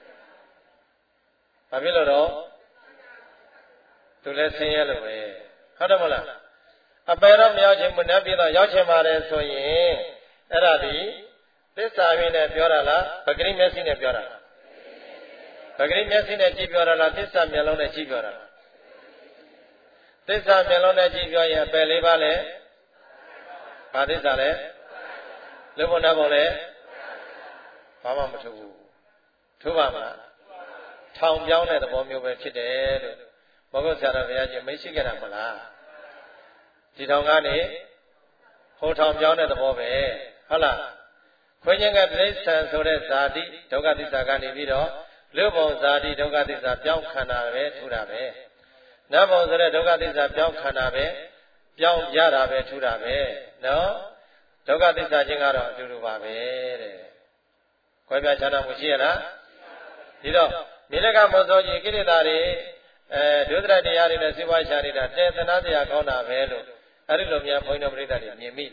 ဘာဖြစ်လို့တော့သူလည်းဆင်းရဲလို့ပဲဟုတ်တယ်မလားအပေတော့မရောက်ချင်ဘူးနတ်ပြည်တော့ရောက်ချင်ပါတယ်ဆိုရင်အဲ့ဒါဒီသစ္စာရင်းနဲ့ပြောတာလားပဂရိမျက်စိနဲ့ပြောတာလားပဂရိမျက်စိနဲ့ကြည့်ပြောတာလားသစ္စာမျက်လုံးနဲ့ကြည့်ပြောတာလားသစ္စာမျက်လုံးနဲ့ကြည့်ပြောရင်အပေလေးပါလဲဘာသစ္စာလဲလူဘုံနတ်ဘုံလဲဘာမှမထူးဘူးထူးပါမလားထောင်ပြောင်းတဲ့သဘောမျိုးပဲဖြစ်တယ်လို့ဘုရားဆရာတော်ဘုရားကြီးမရှိကြတာမလားဒီထောင်ကနေဟိုထောင်ပြောင်းတဲ့သဘောပဲဟုတ်လားခွင့်ခြင်းကတိဋ္ဌံဆိုတဲ့ဇာတိဒုက္ခသစ္စာကနေပြီးတော့လူဘုံဇာတိဒုက္ခသစ္စာပြောင်းခန္ဓာပဲထူတာပဲနတ်ဘုံဆိုတဲ့ဒုက္ခသစ္စာပြောင်းခန္ဓာပဲပြောင်းရတာပဲထူတာပဲနော်ဒုက္ခသစ္စာချင်းကတော့အတူတူပါပဲတဲ့ခွဲပြားခြားနားမှုရှိရလားဒီတော့မိလကမောဇောကြီးကိလေသာတွေဒုသရတရားတွေနဲ့စိဝါရှာနေတာတေသနာတရားကောင်းတာပဲလို့အဲ့ဒီလိုများဘုန်းတော်ပြိဿတွေမြင်မိ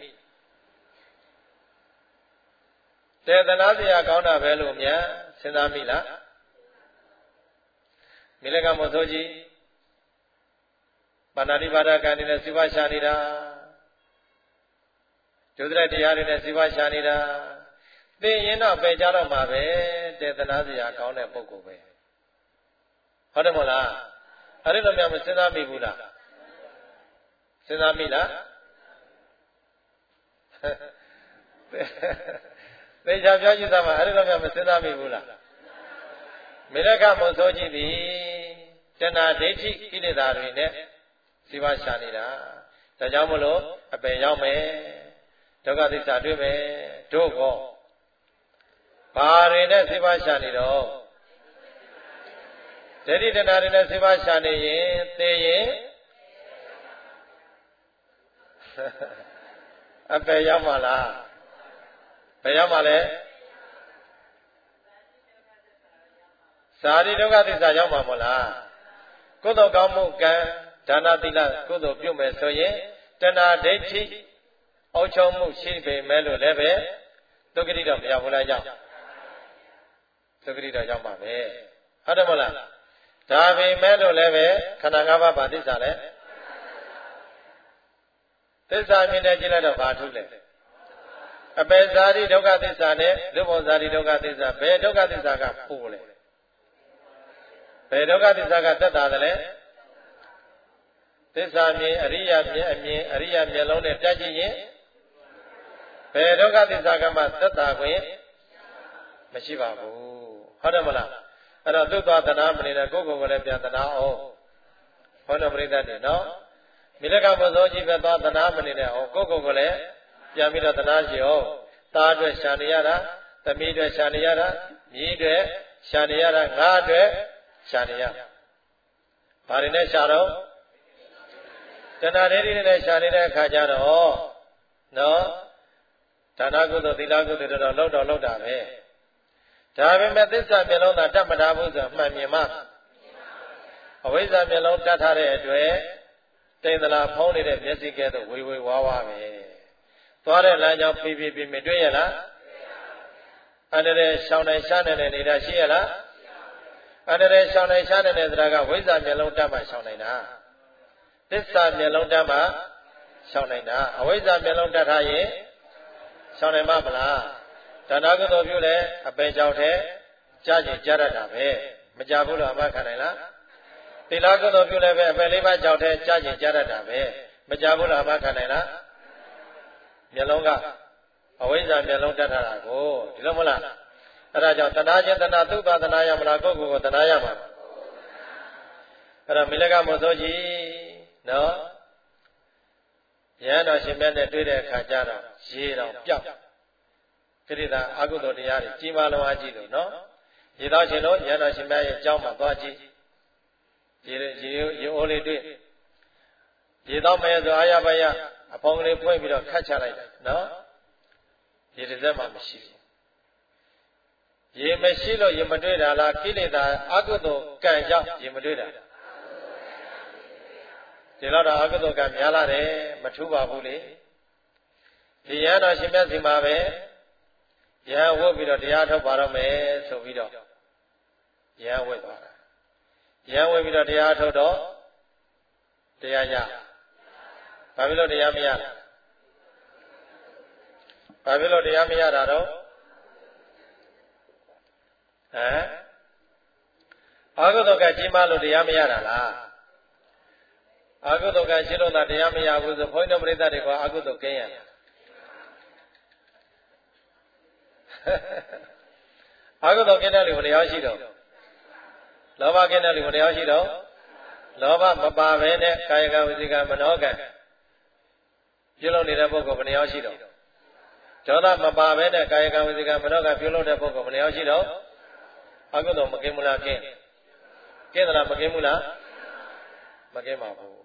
တေသနာတရားကောင်းတာပဲလို့များစဉ်းစားမိလားမိလကမောဇောကြီးပါဏာတိပါဒကံတွေနဲ့စိဝါရှာနေတာဒုသရတရားတွေနဲ့စိဝါရှာနေတာသိရင်တော့ပယ်ကြတော့မှာပဲတေသနာတရားကောင်းတဲ့ပုဂ္ဂိုလ်ပဲဟုတ်တယ်မဟုတ်လားအဲ့ဒီလိုများမစဉ်းစားမိဘူးလားစဉ်းစားမိလားသေချာပြောကြည့်သမှာအဲ့ဒီလိုများမစဉ်းစားမိဘူးလားမေရကမုံဆိုးကြည့်ပြီတဏှာဒိဋ္ဌိကိလေသာတွေနဲ့စိဝါရှာနေတာဒါကြောင့်မလို့အပယ်ရောက်မယ်ဒုက္ခသစ္စာတွေ့မယ်တို့ကောဘာတွေနဲ့စိဝါရှာနေတော့ဒိဋ္ဌိတဏှာတွေနဲ့စိဝါရှာနေရင်သိရင်အပယ်ရောက်မှာလားဘယ်ရောက်မှာလဲဇာတိဒုက္ခသစ္စာရောက်မှာမလားကုသိုလ်ကောင်းမှုကံဒါနသီလကုသိုလ်ပြုမယ်ဆိုရင်တဏှာဒိဋ္ဌိအောက်ချုံမှုရှိပေမဲ့လို့လည်းပဲဒုက္ခတိတော့မရောက်ဘူးလားရောက်ဒုက္ခတိတော့ရောက်မှာပဲဟုတ်တယ်မလားဒါပေမဲ့လို့လည်းပဲခန္ဓာ၅ပါးဘာသစ္စာလဲသစ္စာမြင်တဲ့ကြည့်လိုက်တော့ဘာထုလဲအပေဇာတိဒုက္ခသစ္စာနဲ့လူဘုံဇာတိဒုက္ခသစ္စာဘယ်ဒုက္ခသစ္စာကပို့လဲဘယ်ဒုက္ခသစ္စာကတက်တာလဲသစ္စာမြင်အရိယာမြင်အမြင်အရိယာမျက်လုံးနဲ့တက်ကြည့်ရင်ဘယ်ဒုက္ခသစ္စာကမှသက်တာခွင့်မရှိပါဘူးဟုတ်တယ်မလားအဲ့တော့သုသွားသနာမနေတဲ့ကိုယ်ကိုယ်ကလည်းပြန်သနာအောင်ဟောတော်ပရိသတ်တွေနော်မိလကမသောကြီးပဲသွားသနာမနေတဲ့အောင်ကိုယ်ကိုယ်ကလည်းပြန်ပြီးတော့သနာရှိအောင်သားအတွက်ရှာနေရတာသမီးအတွက်ရှာနေရတာညီအတွက်ရှာနေရတာငါအတွက်ရှာနေရဘာတွေနဲ့ရှာတော့တဏှာဒိဋ္ဌိနဲ့ရှာနေတဲ့အခါကျတော့နော်ဒါနကုသိုလ်သီလကုသိုလ်တွေတော့လောက်တာပဲဒါပေမဲ့သစ္စာမျက်လုံးသာတတ်မထားဘူးဆိုမှန်မြင်မှအဝိဇ္ဇာမျက်လုံးတတ်ထားတဲ့အတွက်တိမ်သလားဖုံးနေတဲ့မျက်စိကဲ့သို့ဝေဝေဝါးဝါပဲသွားတဲ့လမ်းကြောင်းပြပြမတွေ့ရလားအန္တရာယ်ရှောင်နိုင်ရှားနိုင်တဲ့နေတာရှိရလားအန္တရာယ်ရှောင်နိုင်ရှားနိုင်တဲ့သရကဝိဇ္ဇာမျက်လုံးတတ်မှရှောင်နိုင်တာသစ္စာမျက်လုံးတတ်မှရှောင်နိုင်တာအဝိဇ္ဇာမျက်လုံးတတ်ထားရင်ရှောင်နိုင်မှာမလားဒါနကုသိုလ်ပြုလဲအပင်ကြောင့်တဲ့ကြားကျင်ကြားရတာပဲမကြဘူးလို့အမှတ်ခံနိုင်လားသီလကုသိုလ်ပြုလဲပဲအပင်လေးပါးကြောင့်တဲ့ကြားကျင်ကြားရတာပဲမကြဘူးလို့အမှတ်ခံနိုင်လားမျက်လုံးကအဝိဇ္ဇာမျက်လုံးတတ်ထားတာကိုဒီလိုမလားအဲ့ဒါကြောင့်တဏှာချင်းတဏှာသုဘတဏှာရမလားကိုယ့်ကိုယ်ကိုတဏှာရမှာအဲ့တော့မိလကမစိုးကြီးနော်ယန္တာရှင်မြတ်နဲ့တွေ့တဲ့အခါကျတော့ရေတော်ပြောက်ကိရိတာအကုသိုလ်တရားတွေကြီးမားလုံးအားကြီးလို့နော်ရေတော်ရှင်တို့ယန္တာရှင်မြတ်ရဲ့အကြောင်းမှာသွားကြည့်ရေအိုးလေးတွေ့ရေတော်မဲဆိုအာရပါယအပေါင်းကလေးဖွင့်ပြီးတော့ခတ်ချလိုက်တယ်နော်ရေတစ်စက်မှမရှိဘူးရေမရှိလို့ရေမတွေ့တာလားကိလေသာအကုသိုလ်ကံကြောင့်ရေမတွေ့တာဒီတော့အကုသိုလ်ကံများလာတယ်မထူးပါဘူးလေဒီရဟန်းတော်ရှင်မြတ်စီမှာပဲရဟန်းဝတ်ပြီးတော့တရားထုတ်ပါတော့မယ်ဆိုပြီးတော့ရဟန်းဝတ်သွားတာရဟန်းဝတ်ပြီးတော့တရားထုတ်တော့တရားရဘာဖြစ်လို့တရားမရလဲဘာဖြစ်လို့တရားမရတာတော့အကုသိုလ်ကကြီးမားလို့တရားမရတာလားအကုသိုလ်ကရှိလို့သာတရားမရဘူးဆိုဘုန်းကြီးတို့ပြိဿတွေကအကုသိုလ်ကင်းရလားအကုသိုလ်ကင်းတဲ့လူဘယ်နှယောက်ရှိတော့လောဘကင်းတဲ့လူဘယ်နှယောက်ရှိတော့လောဘမပါဘဲနဲ့ကာယကဝစီကမနောကပြုလုပ်နေတဲ့ပုဂ္ဂိုလ်ဘယ်နှယောက်ရှိတော့ဒေါသမပါဘဲနဲ့ကာယကဝစီကမနောကပြုလုပ်တဲ့ပုဂ္ဂိုလ်ဘယ်နှယောက်ရှိတော့အကုသိုလ်မကင်းဘူးလားကင်းသလားမကင်းဘူးလားမကင်းပါဘူး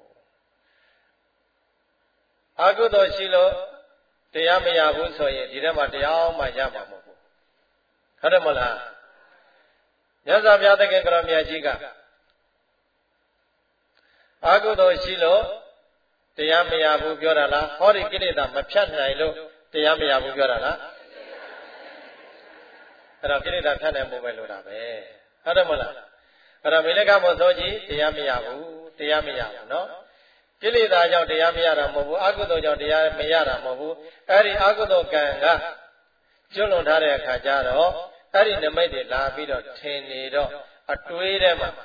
အကုသိုလ်ရှိလို့တရားမရဘူးဆိုရင်ဒီထဲမှာတရားမှရမှာမဟုတ်ဘူးဟုတ်တယ်မလားမြတ်စွာဘုရားသခင်ကရောမြတ်ကြီးကအကုသိုလ်ရှိလို့တရားမရဘူးပြောတာလားဟောဒီကိလေသာမဖြတ်နိုင်လို့တရားမရဘူးပြောတာလားအဲ့တော့ကိလေသာဖြတ်နိုင်ဖို့ပဲလိုတာပဲဟုတ်တယ်မလားအဲ့တော့မိလကမောသောကြီးတရားမရဘူးနော်ကိလေသာကြောင့်တရားမရတာမဟုတ်ဘူးအကုသိုလ်ကြောင့်တရားမရတာမဟုတ်ဘူးအဲ့ဒီအကုသိုလ်ကံကကျွလွန်ထားတဲ့အခါကျတော့အဲ့ဒီနမိတ်တွေလာပြီးတော့ထင်နေတော့အတွေးထဲမှာ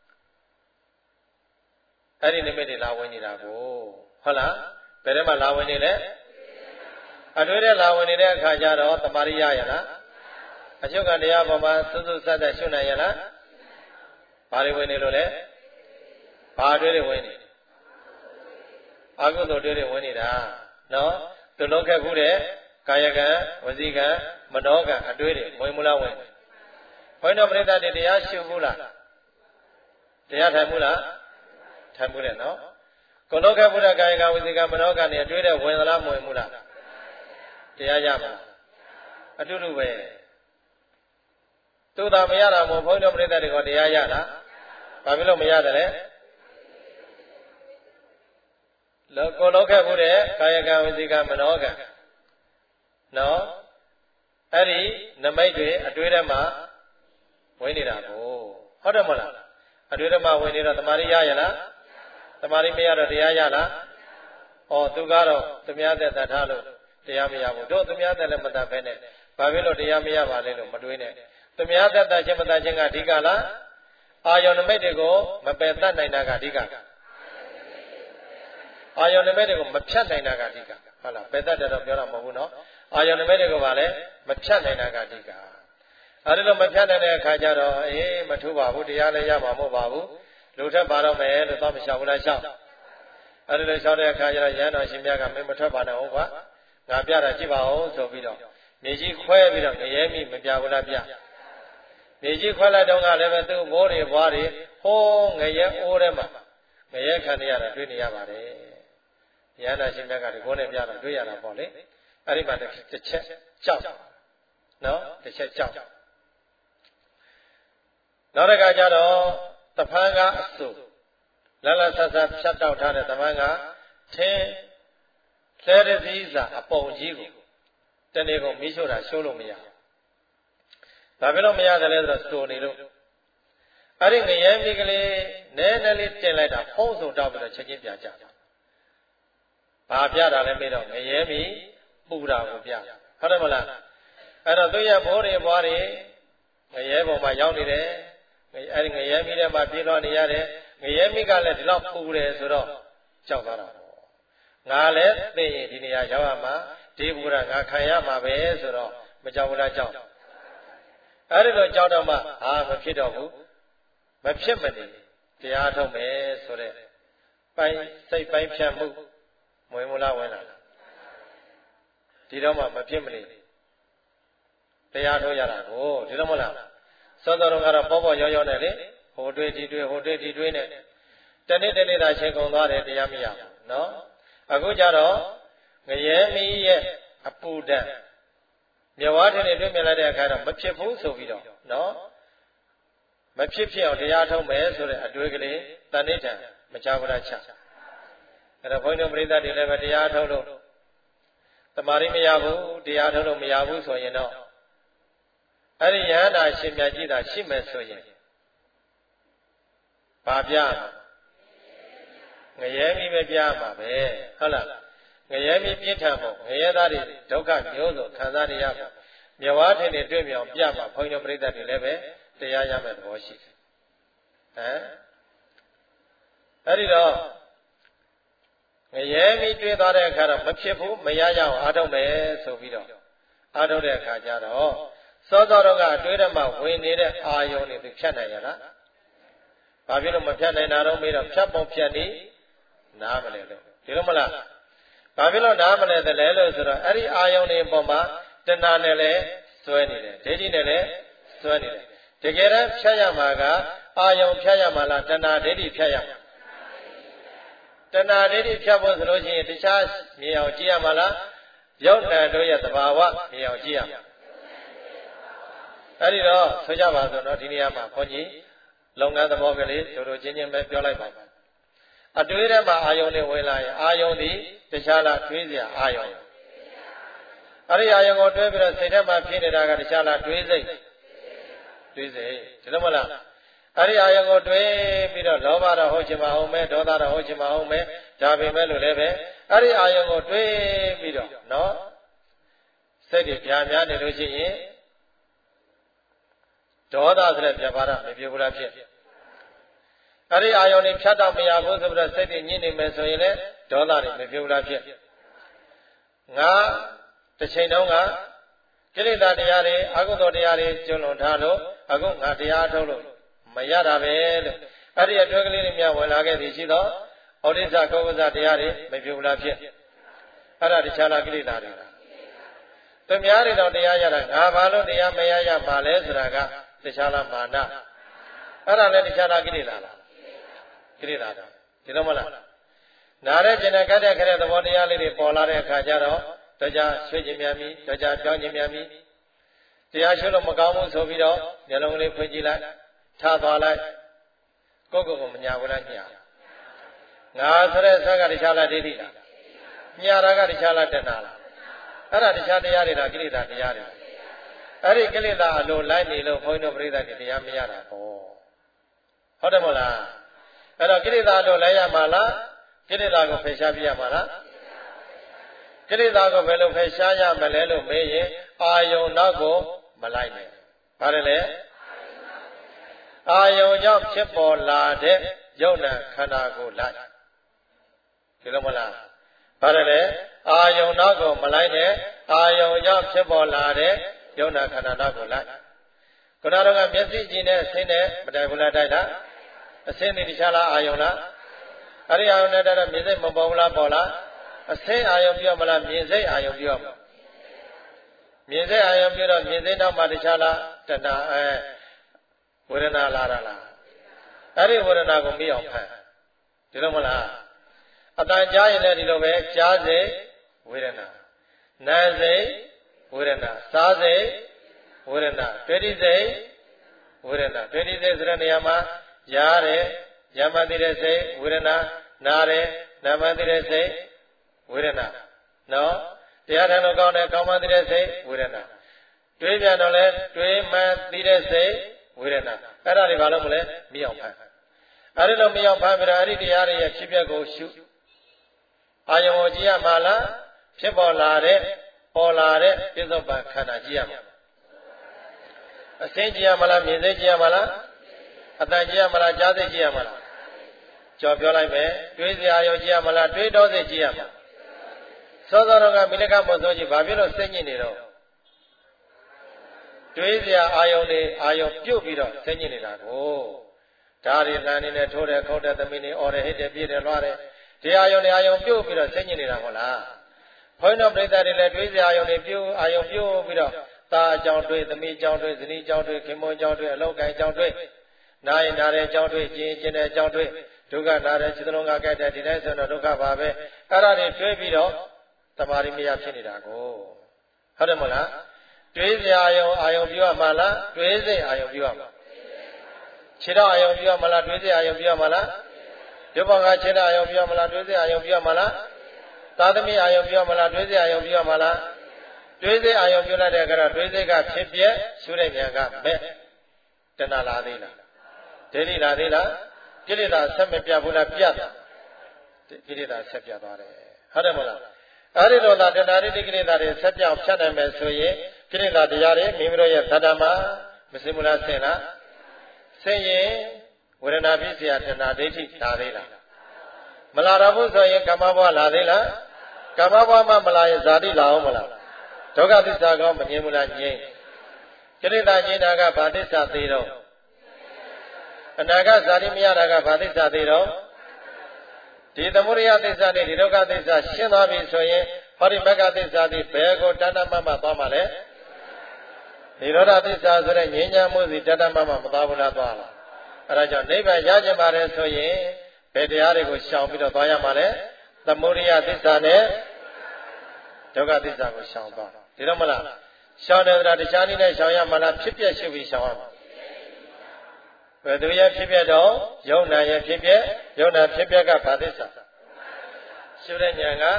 အဲ့ဒီနမိတ်တွေလာဝင်နေတာကိုဟုတ်လားဘယ်ထဲမှာလာဝင်နေလဲအတွေးထဲလာဝင်နေတဲ့အခါကျတော့တမာရိယရလားအချုပ်ကတရားပေါ်မှာစွတ်စွတ်ဆက်ဆက်ရှုနိုင်ရလားဘာတွေဝင်နေလို့လဲဘာတွေတွေဝင်နေအကုသိုလ်တွေဝင်နေတာနော်သူလုံးခက်ခုတဲ့ကာယကံဝစီကံမနောကံအတွေးတွေဝင်မလားဝင်ဘုန်းတော်ပရိသတ်တွေတရားရှုဘူးလားတရားထိုင်ဘူးလားထိုင်ဘူးလေနော်ကိုလုံးခက်ခုတဲ့ကာယကံဝစီကံမနောကံတွေအတွေးတွေဝင်သလားမဝင်ဘူးလားတရားရပါအတူတူပဲသူသာမရတာမို့ဘုန်းတော်ပရိသတ်တွေကတရားရလားဘာဖြစ်လို့မရတယ်လဲကိုလောက်ခဲ့မှုတဲ့ကာယကံဝစီကံမနောကံနော်အဲ့ဒီနမိတ်တွေအတွေ့ထဲမှာဝင်နေတာကိုဟုတ်တယ်မလားအတွေ့ထဲမှာဝင်နေတော့တမာရိရရလားတမာရိမရတော့တရားရလားဩသူကတော့သူများသက်တတ်ထားလို့တရားမရဘူးတို့သူများသက်လည်းမတတ်ဖဲနဲ့ဘာဖြစ်လို့တရားမရပါလဲလို့မတွေးနဲ့သူများသက်တတ်ခြင်းမတတ်ခြင်းကအဓိကလားအာယုန်နမိတ်တွေကိုမပယ်တတ်နိုင်တာကအဓိကအာယုန်နမိတ်တွေကိုမဖြတ်နိုင်တာကအဓိကဟုတ်လားပယ်တတ်တယ်တော့ပြောတာမဟုတ်ဘူးနော်အာယုန်နမိတ်တွေကိုဗာလဲမဖြတ်နိုင်တာကအဓိကအဲ့ဒါလို့မဖြတ်နိုင်တဲ့အခါကျတော့မထူးပါဘူးတရားလည်းရမှာမဟုတ်ပါဘူးလူထက်ပါတော့မယ်လို့တော့မလျှောက်ဘူးလားလျှောက်အဲ့ဒါလို့လျှောက်တဲ့အခါကျတော့ရဟန်းတော်ရှင်မြတ်ကမင်းမထွက်ပါနဲ့ဟုတ်ကွာငါပြတာကြည့်ပါဦးဆိုပြီးတော့မြေကြီးခွဲပြီးတော့ငရဲမိမပြဘူးလားပြမြေကြီးခွဲလိုက်တော့ကလည်းပဲသူ့မိုးတွေဘွားတွေဟ hô ngày yết ô đấy mà ngày yết khăn đi làတွေ့nhà bà đấy nhà là xin cái cố này nhà làတွေ့nhà là bỏ đấy anh mà để chết chọc nó để chết chọc nó là cái đó tập hàng ngã sụp là sát sát đào thang này tập hàng ngã thế thế là gì ra bông gì cũng tên này cũng mấy số là số lượng mấy à tại vì nó mấy à cái này là số này luôn anh người em đi cái này nè này trên lại đã phong số đào được chơi bia chả bà bia đã lên mấy đâu người em đi bù đào của bia phải không là anh nói tôi bố đi người em mà giàu đi đấy người em đi mà bia lo đi đấy người em đi cái này thì nó bù đấy rồi đó cháu đó ngã lẽ thì đi nhà cháu mà đi bù ra ngã khai mà về rồi đó mà cháu ra cháu anh nói cháu đó mà mà phía đâu mà phía mình thì thông mẹ rồi đấy bay xây bay phía mu mỗi một lao vậy là thì đó mà phía mình thì thôi ra là thì đó mà là sau đó nó ra bỏ nhỏ này đấy hồ đuôi này tên này là chơi con đó để thì làm gì nó ở cái chỗ đó người em mi apu đan nhiều quá thế này đuôi mình lại để cái đó mất phía phú số gì đó nó mất phía ở thì thông mẹ rồi đấy đuôi cái đấy ta nít à mà cháu có ra chả cái đó phải nó mới ra đi lên mà thì thông luôn tamari mi yabu thì thông luôn mi yabu rồi vậy nó anh ấy nhà đã xem nhà chỉ đã xem mấy số vậy bà bia người em mi bia mà về hả là người em mi biết thằng một người ta đi đâu cả nhiều rồi tham gia đi à nhiều quá thế nàyတွေ့miệng bia mà phong nhau mới ra đi lên về thì nhà mình có gì anh đi đó người em miတွေ့သွားတဲ့အခါတော့မဖြစ်ဘူးမရရအောင်အားထုတ်မယ်ဆိုပြီးတော့အားထုတ်တဲ့အခါကျတော့စောစောတော့ကအတွေ့အမှဝင်နေတဲ့အာယုန်တွေသူဖြတ်နိုင်ရလားဘာဖြစ်လို့မဖြတ်နိုင်တာတော့မေးတော့ဖြတ်ပုံဖြတ်နေနားမလဲလို့ဒီလိုမလားဘာဖြစ်လို့နားမလဲတယ်လဲလို့ဆိုတော့အဲ့ဒီအာယုန်တွေပေါ်မှာတဏှာနဲ့လည်းစွဲနေတယ်ဒိဋ္ဌိနဲ့လည်းစွဲနေတယ်တကယ်တမ်းဖြတ်ရမှာကအာယုန်ဖြတ်ရမှာလားတဏှာဒိဋ္ဌိဖြတ်ရမှာတဏှာဒိဋ္ဌိဖြတ်ဖို့ဆိုလို့ရှိရင်တခြားမြင်အောင်ကြည့်ရမှာလားယုတ်တန်တို့ရဲ့သဘာဝမြင်အောင်ကြည့်ရမှာအဲ့ဒီတော့ဆိုကြပါစို့နော်ဒီနေရာမှာခွန်ကြီးလုပ်ငန်းသဘောကလေးတို့ချင်းချင်းပဲပြောလိုက်ပါအတွေ့ထဲမှာအာယုန်နဲ့ဝင်လာရင်အာယုန်ဒီတခြားလားတွေးစရာအာယုန်အဲ့ဒီအာယုန်ကိုတွေးပြီးတော့စိတ်ထဲမှာဖြစ်နေတာကတခြားလားတွေးစိတ်ဒီလိုမလားအဲ့ဒီအာယုန်ကိုတွေးပြီးတော့လောဘတော့ဟုတ်ချင်မအောင်မဲဒေါသတော့ဟုတ်ချင်မအောင်မဲဒါပေမဲ့လို့လည်းပဲအဲ့ဒီအာယုန်ကိုတွေးပြီးတော့နော်စိတ်တွေပြာများနေလို့ရှိရင်ဒေါသဆိုတဲ့ပြပါဒမပြေဘူးလားဖြစ်အဲ့ဒီအာယုန်တွေဖြတ်တော့မရဘူးဆိုပြီးတော့စိတ်တွေညစ်နေမယ်ဆိုရင်လည်းဒေါသတွေမပြေဘူးလားဖြစ်ငါတစ်ချိန်တုန်းကကိလေသာတရားတွေအကုသိုလ်တရားတွေကျွလွန်ထားလို့အခုငါတရားထုတ်လို့မရတာပဲလို့အဲ့ဒီအတွဲကလေးတွေများဝင်လာခဲ့သည်ရှိတော့ဩဒိစ္စကောဝဇတရားတွေမပြေဘူးလားဖြစ်အဲ့ဒါတခြားလားကိလေသာတွေလားသူများတွေတော့တရားရတာငါဘာလို့တရားမရရမှာလဲဆိုတာကတခြားလားမာနအဲ့ဒါလည်းတခြားလားကိလေသာလားကိလေသာတော့ဒီတော့မလားနားတဲ့ကျင်တဲ့ကတ်တဲ့ခတဲ့သဘောတရားလေးတွေပေါ်လာတဲ့အခါကျတော့တရားဆွေးခြင်းများပြီတရားပြောင်းခြင်းများပြီတရားရှုလို့မကောင်းဘူးဆိုပြီးတော့ဉာဏ်လုံးလေးဖွင့်ကြည့်လိုက်ထားသွားလိုက်ကိုယ့်ကိုယ်ကိုမညာဘူးလားညာငါဆိုတဲ့ဆက်ကတခြားလားဒိဋ္ဌိလားညာတာကတခြားလားတဏှာလားအဲ့ဒါတခြားတရားတွေလားကိလေသာတရားတွေအဲ့ဒီကိလေသာအလိုလိုက်နေလို့ဘုန်းကြီးတို့ပြိဿတွေတရားမရတာပေါ့ဟုတ်တယ်မဟုတ်လားအဲ့တော့ကိလေသာအလိုလိုက်ရမှာလားကိလေသာကိုဖယ်ရှားပြရမှာလားကိလေသာကိုဘယ်လိုဖယ်ရှားရမလဲလို့မေးရင်အာယုံနောက်ကိုမလိုက်နဲ့ဘာလဲလဲအာယုံကြောင့်ဖြစ်ပေါ်လာတဲ့ယုတ်နံခန္ဓာကိုလိုက်ဒီလိုမလားဘာလဲလဲအာယုံနောက်ကိုမလိုက်နဲ့အာယုံကြောင့်ဖြစ်ပေါ်လာတဲ့ယုတ်နံခန္ဓာနောက်ကိုလိုက်ခုနကတော့မျက်စိကြည့်နဲ့ဆင်းနဲ့မတိုင်ဘူးလားတိုက်တာအဆင်းနေတခြားလားအာယုံလားအဲ့ဒီအာယုံနဲ့တော့မြင်စိတ်မပေါ်ဘူးလားပေါ်လားအဆင်းအာယုံပြောမလားမြင်စိတ်အာယုံပြောမလားမြင်စိတ်အာယုံပြောတော့မြင်စိတ်နောက်မှတခြားလားတဏှာဝေဒနာလာတာလား Ari Vurana go me on pan. Dilomala. Atanja in the Dilove, Jaze, Virana. Naze, Virana. Saze, Virana. Perize, Virana. Perize Ranayama, Yare, Yamadire, Virana, Nare, Namadire, Virana. No? The other no gone a common say, Virana. Twijanole, Twiman dire say, Virana. Ara Rivalomule, me on pan. I don't know me on Pamira, the area Chibia go shoot. Ayojia Mala, Chibolare, Polare, Pizoba Canajia. A Saint Giamala, Misegia Mala, Atangia Mala, Jade Giamala. Jobiola me, Twizy Ayojia Mala, 3 dozen Giama. Sodaroga Milika Mozoji, Babilo singing it all. Twizy Ayon Pupiro, singing it all. Dari Lanin and Toda Kota the Mini or a hit a beer and water. The Ion Pupiro, singing it all. Point of that in the Twizy Ion Pupiro, Ta John Dway, the Me John Dway, the Knee John Dway, Kimo John Dway, Loka John Dway, Nine Nare John Dway, Jin John Dway, Tuga Nare Chidronga Gata, Dinesa, Luka Babe, Arani Twebiro, Tamari Mia Chinidago. Hadamola, Twizy Ion Pua Mala, Twizy Ion Pua. Chida Ion Pua Mala, Twizy Ion Pua Mala, Dubanga Chida Ion Pua Mala, Twizy Ion Pua Mala, Tadami Ion Pua Mala, Twizy Ion Pua Mala, Twizy Ion Pua Dagara, Twizy got Chipia, Surega, Bet, Tenala Dila. Deli Ladila, Kilida, Semepia Buddha Piata, Kilida Sepia Dare, Hadamola. Aridola, the Nari that is Sepia of Chanam and Soye, Kilida Diare, Mimroya Tadama, Missimula Sena, Saye, Uranabisia, Tenadeti, Ladila. Malarabu Soye, Kamaba Ladila, Kamaba Malaya Zadi Laomala, Toga Disago, Manimula Ye, Kilida Jinaga Badisa Tiro. Anaga Zarimia Naga Badisa Tiro. The Muria Desani, the Roga Desa, Shinabi Soye, Horimaga Desadi, Bego, Dana Mama Bamale, the Roda Desa, Nina Muzi, Dana Mama Babula, Raja Neva Yajamare Soye, Pediari with Shambito Bayamale, the Muria Desane, Toga Desa with Shamba. Tiromala, Shana Radishani, Shayamala, Chipia Shivi Shawam. Whether we have Pipia, Yona Pipia, Yona Pipia Padisa. Shouldn't Yanga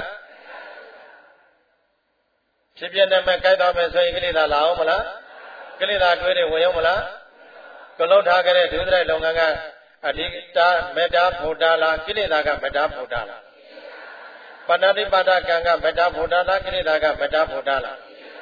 Pipia Namakaida Messoigida Laomala, Kilida Twitty Williamala, Kolota Gare, Dudra Longa, Adicta, Meta Podala, Kilidaga, Meta Podala. Panadi Pada Ganga, Meta Podala, Kilidaga, Meta Podala.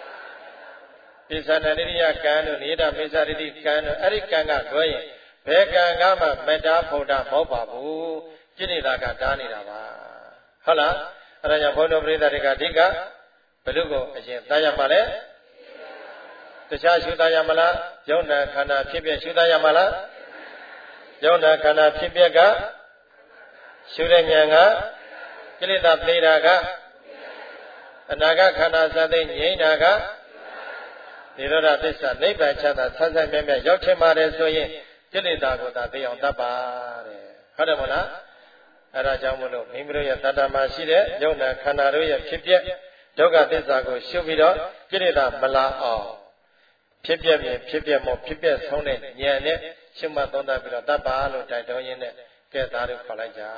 Pisanania can, Nida Misaridi can, Eric Ganga, Goy. Pekangama Meta Poda Mobabu, Kinidaga Dani Rava. Hala, Raya Bono Brida Diga, Belugo, Dayamale, the Shashudayamala, Jona Kana Pibia Shudayamala, Jona Kana Pibiaga, Shudanyanga, Kilida Plidaga, Anaga Kana Zadin Yenaga, Niroda Disa, Neighbor Chana, Sasa Member, Yochimare Soye. Kilida Gota, they on the bar. Hadamola, Arajamulo, Mimroya Tadama Shide, Jona Canaria Kipia, Toga Desago, Shubida, Kilida Mala, Pipia Mo, Pipia Sone, Yane, Shima Donda Villa, Dabalo, Titoyan, Getaru Palaja.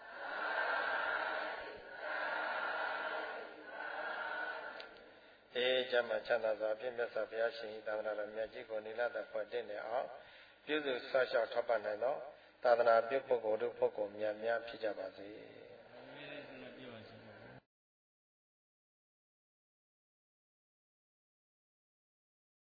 Jama Chana, Pimas of Yashi, Dana Magico, Nila, the Podine out. This is such a top and no, Tadana Pipo, Poko, Mia Pijabazi.